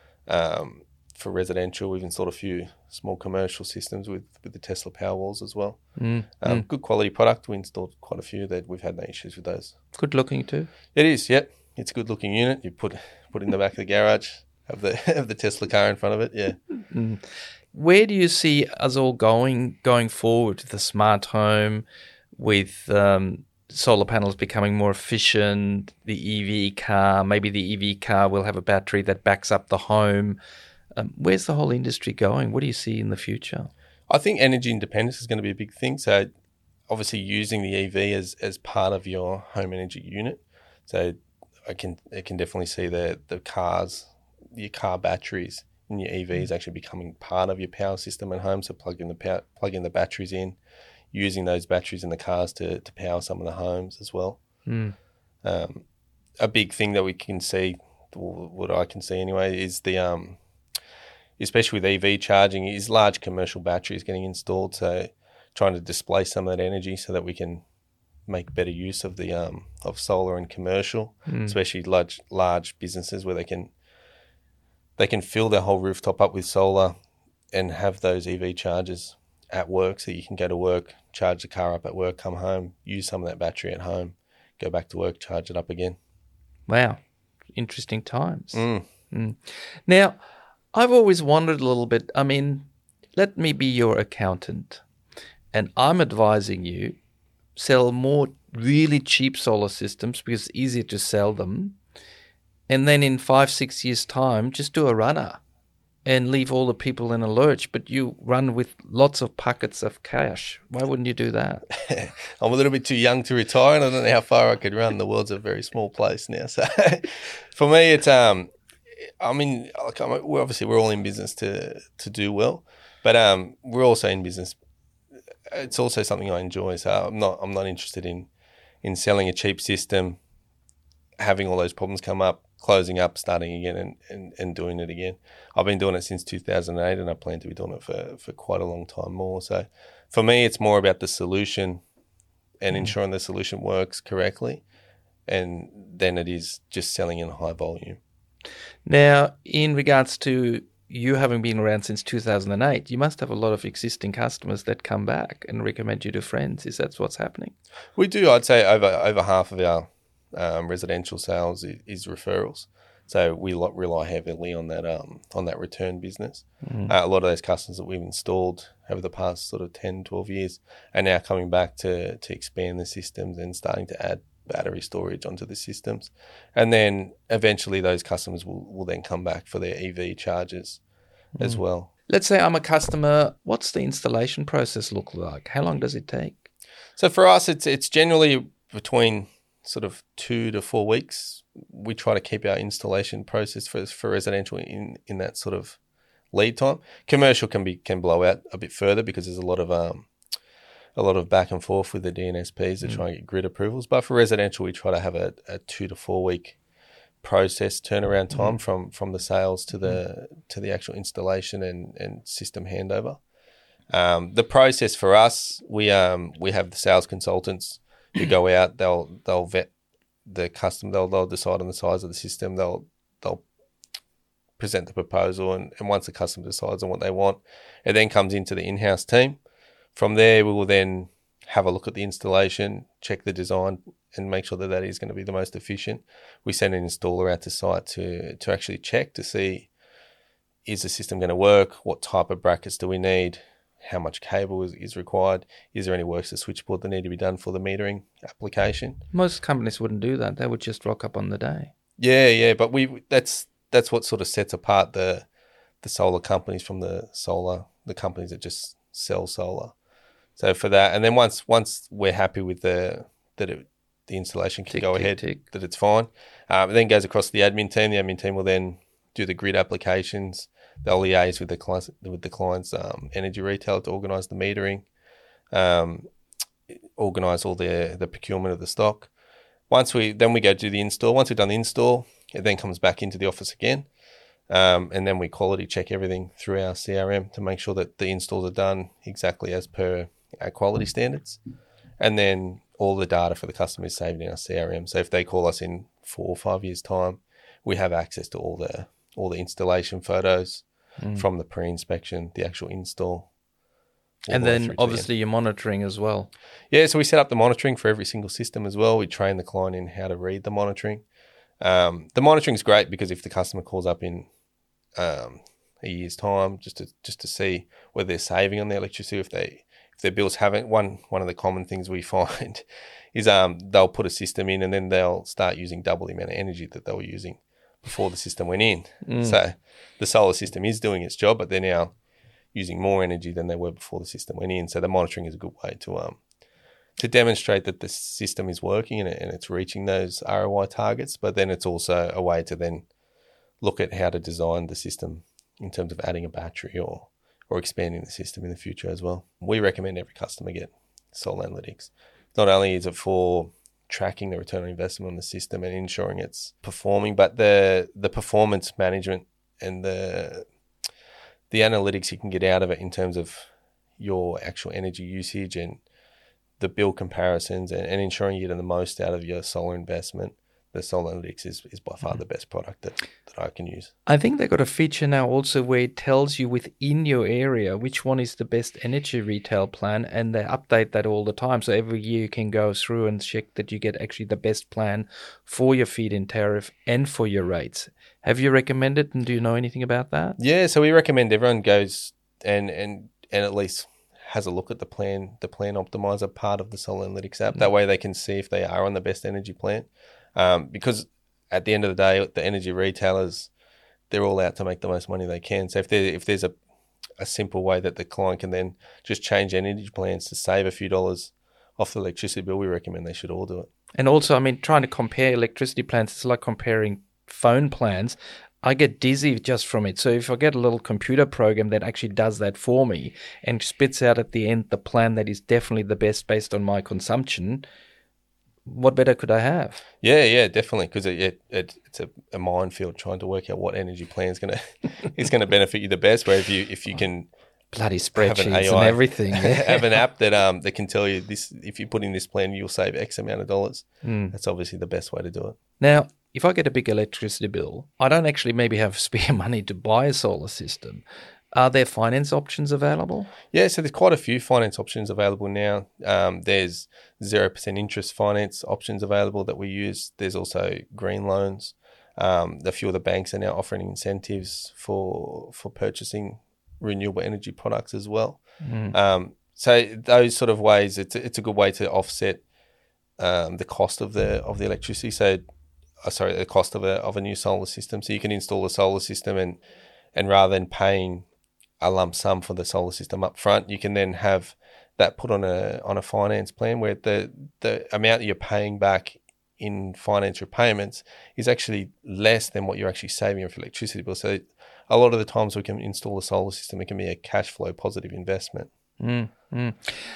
um, for residential. We've installed a few small commercial systems with, with the Tesla Powerwalls as well. Mm, um, mm. Good quality product. We installed quite a few that we've had no issues with those. Good looking too. It is. Yep. It's a good looking unit. You put put it in the back of the garage. Have the have the Tesla car in front of it. Yeah. Mm. Where do you see us all going going forward with the smart home, with um, solar panels becoming more efficient, the E V car, maybe the E V car will have a battery that backs up the home. Um, where's the whole industry going? What do you see in the future? I think energy independence is going to be a big thing. So obviously using the E V as, as part of your home energy unit. So I can I can definitely see the, the cars, your car batteries in your E Vs actually becoming part of your power system at home. So plug in the power, plug in the batteries in, using those batteries in the cars to, to power some of the homes as well. Mm. Um, a big thing that we can see what I can see anyway, is the um, especially with E V charging, is large commercial batteries getting installed. So trying to displace some of that energy so that we can make better use of the um of solar and commercial, mm. especially large large businesses where they can they can fill their whole rooftop up with solar and have those E V chargers at work, so you can go to work, charge the car up at work, come home, use some of that battery at home, go back to work, charge it up again. Wow, interesting times. Mm. Mm. Now, I've always wondered a little bit. I mean, let me be your accountant, and I'm advising you sell more really cheap solar systems because it's easier to sell them, and then in five, six years' time, just do a runner and leave all the people in a lurch, but you run with lots of pockets of cash. Why wouldn't you do that? I'm a little bit too young to retire, and I don't know how far I could run. The world's a very small place now. So for me, it's, um, I mean, like, I'm, we're obviously we're all in business to to do well, but um, we're also in business. It's also something I enjoy. So I'm not I'm not interested in in selling a cheap system, having all those problems come up, closing up, starting again, and, and, and doing it again. I've been doing it since two thousand eight, and I plan to be doing it for, for quite a long time more. So for me, it's more about the solution and mm. ensuring the solution works correctly, and then it is just selling in high volume. Now, in regards to you having been around since two thousand eight, you must have a lot of existing customers that come back and recommend you to friends. Is that what's happening? We do. I'd say over over half of our um, residential sales is, is referrals. So we rely heavily on that um, on that return business. Mm. Uh, a lot of those customers that we've installed over the past sort of ten, twelve years are now coming back to to expand the systems and starting to add battery storage onto the systems. And then eventually those customers will, will then come back for their E V chargers mm. as well. Let's say I'm a customer. What's the installation process look like? How long does it take? So for us, it's it's generally between sort of two to four weeks. We try to keep our installation process for for residential in, in that sort of lead time. Commercial can be can blow out a bit further because there's a lot of um a lot of back and forth with the D N S Ps to mm. try and get grid approvals. But for residential, we try to have a, a two to four week process turnaround time mm. from from the sales to the mm. to the actual installation and, and system handover. Um, the process for us, we um we have the sales consultants who go out. They'll they'll vet the custom. They'll they'll decide on the size of the system. They'll they'll present the proposal, and, and once the customer decides on what they want, it then comes into the in-house team. From there, we will then have a look at the installation, check the design, and make sure that that is going to be the most efficient. We send an installer out to site to to actually check to see, is the system going to work? What type of brackets do we need? How much cable is, is required? Is there any works to switchboard that need to be done for the metering application? Most companies wouldn't do that. They would just rock up on the day. Yeah, yeah, but we that's that's what sort of sets apart the the solar companies from the solar the companies that just sell solar. So for that, and then once once we're happy with the that it, the installation can tick, go tick, ahead, tick. that it's fine, um, it then goes across to the admin team. The admin team will then do the grid applications. They'll liaise with the clients with the client's um, energy retailer to organise the metering, um, organise all the the procurement of the stock. Once we then we go do the install. Once we've done the install, it then comes back into the office again, um, and then we quality check everything through our C R M to make sure that the installs are done exactly as per our quality standards, and then all the data for the customer is saved in our C R M. So if they call us in four or five years' time, we have access to all the all the installation photos mm. from the pre-inspection, the actual install. And the then obviously the you're monitoring as well. Yeah, so we set up the monitoring for every single system as well. We train the client in how to read the monitoring. Um, the monitoring is great because if the customer calls up in um, a year's time, just to just to see whether they're saving on their electricity, if they if their bills haven't. One one of the common things we find is um they'll put a system in and then they'll start using double the amount of energy that they were using before the system went in. Mm. So the solar system is doing its job, but they're now using more energy than they were before the system went in. So the monitoring is a good way to um to demonstrate that the system is working and, it, and it's reaching those R O I targets. But then it's also a way to then look at how to design the system in terms of adding a battery or or expanding the system in the future as well. We recommend every customer get Solar Analytics. Not only is it for tracking the return on investment on the system and ensuring it's performing. But the the performance management and the the analytics you can get out of it in terms of your actual energy usage and the bill comparisons and, and ensuring you're getting the most out of your solar investment, the Solar Analytics is, is by far mm. the best product that, that I can use. I think they've got a feature now also where it tells you within your area which one is the best energy retail plan, and they update that all the time. So every year you can go through and check that you get actually the best plan for your feed-in tariff and for your rates. Have you recommended, and do you know anything about that? Yeah, so we recommend everyone goes and and, and at least has a look at the plan, the plan optimizer part of the Solar Analytics app. Mm. That way they can see if they are on the best energy plan. Um, because at the end of the day, the energy retailers, they're all out to make the most money they can. So if there if there's a a simple way that the client can then just change energy plans to save a few dollars off the electricity bill, we recommend they should all do it. And also, I mean, trying to compare electricity plans, it's like comparing phone plans. I get dizzy just from it. So if I get a little computer program that actually does that for me and spits out at the end the plan that is definitely the best based on my consumption, what better could I have? Yeah, yeah, definitely, because it, it, it it's a, a minefield trying to work out what energy plan is gonna is gonna benefit you the best. Where if you if you can bloody spreadsheets an and everything, have an app that um that can tell you this, if you put in this plan you'll save X amount of dollars. Mm. That's obviously the best way to do it. Now, if I get a big electricity bill, I don't actually maybe have spare money to buy a solar system. Are there finance options available? Yeah, so there's quite a few finance options available now. Um, there's zero percent interest finance options available that we use. There's also green loans. Um, a few of the banks are now offering incentives for for purchasing renewable energy products as well. Mm. Um, so those sort of ways, it's a, it's a good way to offset um, the cost of the of the electricity. So, uh, sorry, the cost of a of a new solar system. So you can install a solar system and and rather than paying a lump sum for the solar system up front, you can then have that put on a on a finance plan where the the amount that you're paying back in finance repayments is actually less than what you're actually saving off your electricity bill. So a lot of the times we can install a solar system, it can be a cash flow positive investment. Mm, mm.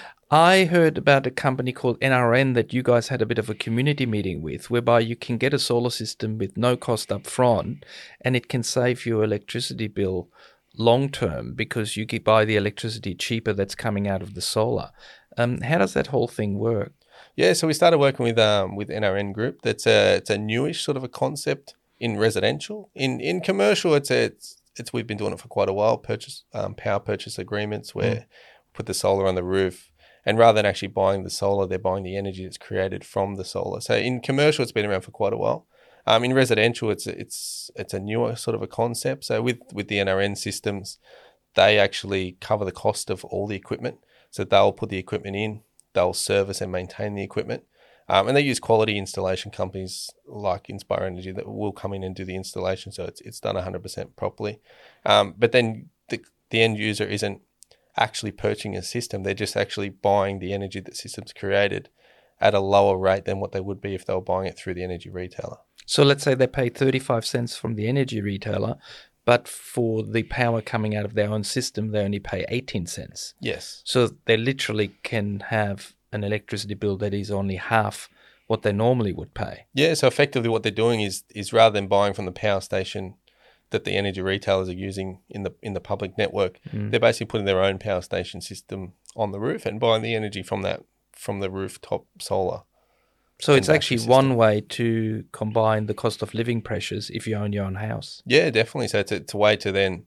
I heard about a company called N R N that you guys had a bit of a community meeting with, whereby you can get a solar system with no cost up front and it can save your electricity bill long term because you can buy the electricity cheaper that's coming out of the solar. Um, how does that whole thing work? Yeah, so we started working with um with N R N Group. That's a it's a newish sort of a concept in residential. In in commercial, it's a, it's it's we've been doing it for quite a while. Purchase um, power purchase agreements where mm. we put the solar on the roof, and rather than actually buying the solar, they're buying the energy that's created from the solar. So in commercial, it's been around for quite a while. Um, in residential, it's it's it's a newer sort of a concept. So with, with the N R N systems, they actually cover the cost of all the equipment. So they'll put the equipment in, they'll service and maintain the equipment, um, and they use quality installation companies like Inspire Energy that will come in and do the installation. So it's it's done one hundred percent properly. Um, but then the the end user isn't actually purchasing a system; they're just actually buying the energy that system's created at a lower rate than what they would be if they were buying it through the energy retailer. So let's say they pay thirty-five cents from the energy retailer, but for the power coming out of their own system, they only pay eighteen cents. Yes. So they literally can have an electricity bill that is only half what they normally would pay. Yeah, so effectively what they're doing is is rather than buying from the power station that the energy retailers are using in the in the public network, mm. they're basically putting their own power station system on the roof and buying the energy from that from the rooftop solar. So it's actually system. One way to combine the cost of living pressures if you own your own house. Yeah, definitely. So it's a, it's a way to then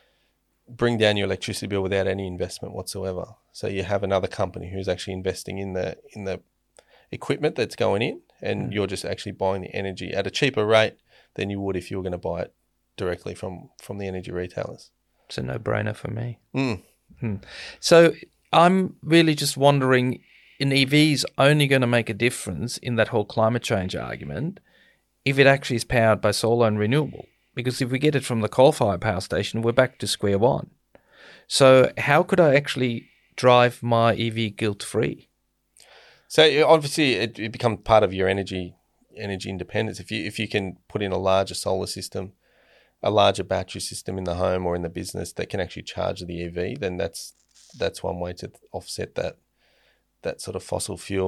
bring down your electricity bill without any investment whatsoever. So you have another company who's actually investing in the in the equipment that's going in, and mm. you're just actually buying the energy at a cheaper rate than you would if you were going to buy it directly from, from the energy retailers. It's a no-brainer for me. Mm. Mm. So I'm really just wondering, an E V is only going to make a difference in that whole climate change argument if it actually is powered by solar and renewable. Because if we get it from the coal-fired power station, we're back to square one. So how could I actually drive my E V guilt-free? So obviously it, it becomes part of your energy energy independence. If you if you can put in a larger solar system, a larger battery system in the home or in the business that can actually charge the E V, then that's that's one way to offset that that sort of fossil fuel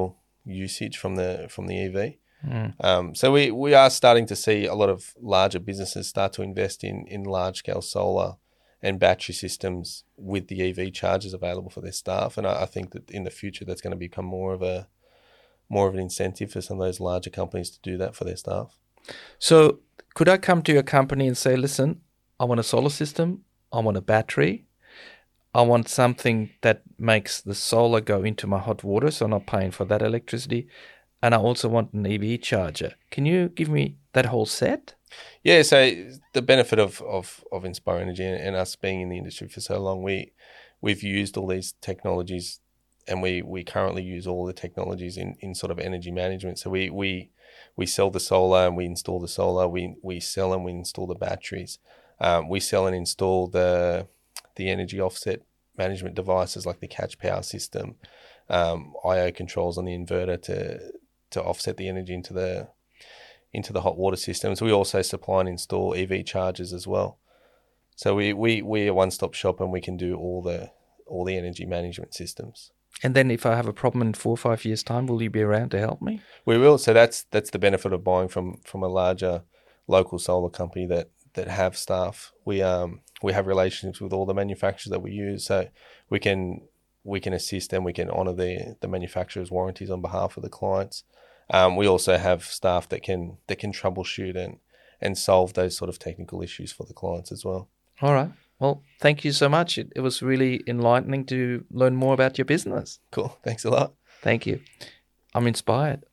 usage from the from the E V. Mm. Um, so we, we are starting to see a lot of larger businesses start to invest in, in large-scale solar and battery systems with the E V chargers available for their staff. And I, I think that in the future that's going to become more of a more of an incentive for some of those larger companies to do that for their staff. So could I come to your company and say, listen, I want a solar system, I want a battery, I want something that makes the solar go into my hot water so I'm not paying for that electricity, and I also want an E V charger. Can you give me that whole set? Yeah, so the benefit of, of, of Inspire Energy and, and us being in the industry for so long, we, we've used all these technologies, and we, we currently use all the technologies in, in sort of energy management. So we, we we sell the solar and we install the solar. We we sell and we install the batteries. Um, we sell and install the the energy offset management devices like the Catch Power system, um, I O controls on the inverter to to offset the energy into the into the hot water systems. We also supply and install E V chargers as well. So we we we're a one-stop shop, and we can do all the all the energy management systems. And then if I have a problem in four or five years' time, will you be around to help me? We will. So that's that's the benefit of buying from from a larger local solar company that that have staff. We um we have relationships with all the manufacturers that we use, so we can we can assist and we can honour the the manufacturer's warranties on behalf of the clients. Um, we also have staff that can that can troubleshoot and and solve those sort of technical issues for the clients as well. All right. Well, thank you so much. It, it was really enlightening to learn more about your business. Cool. Thanks a lot. Thank you. I'm inspired.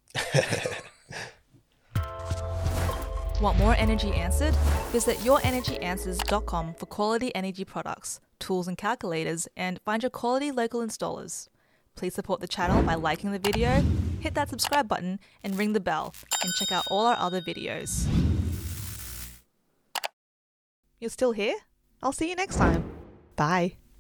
Want more energy answered? Visit your energy answers dot com for quality energy products, tools and calculators, and find your quality local installers. Please support the channel by liking the video, hit that subscribe button, and ring the bell, and check out all our other videos. You're still here? I'll see you next time. Bye.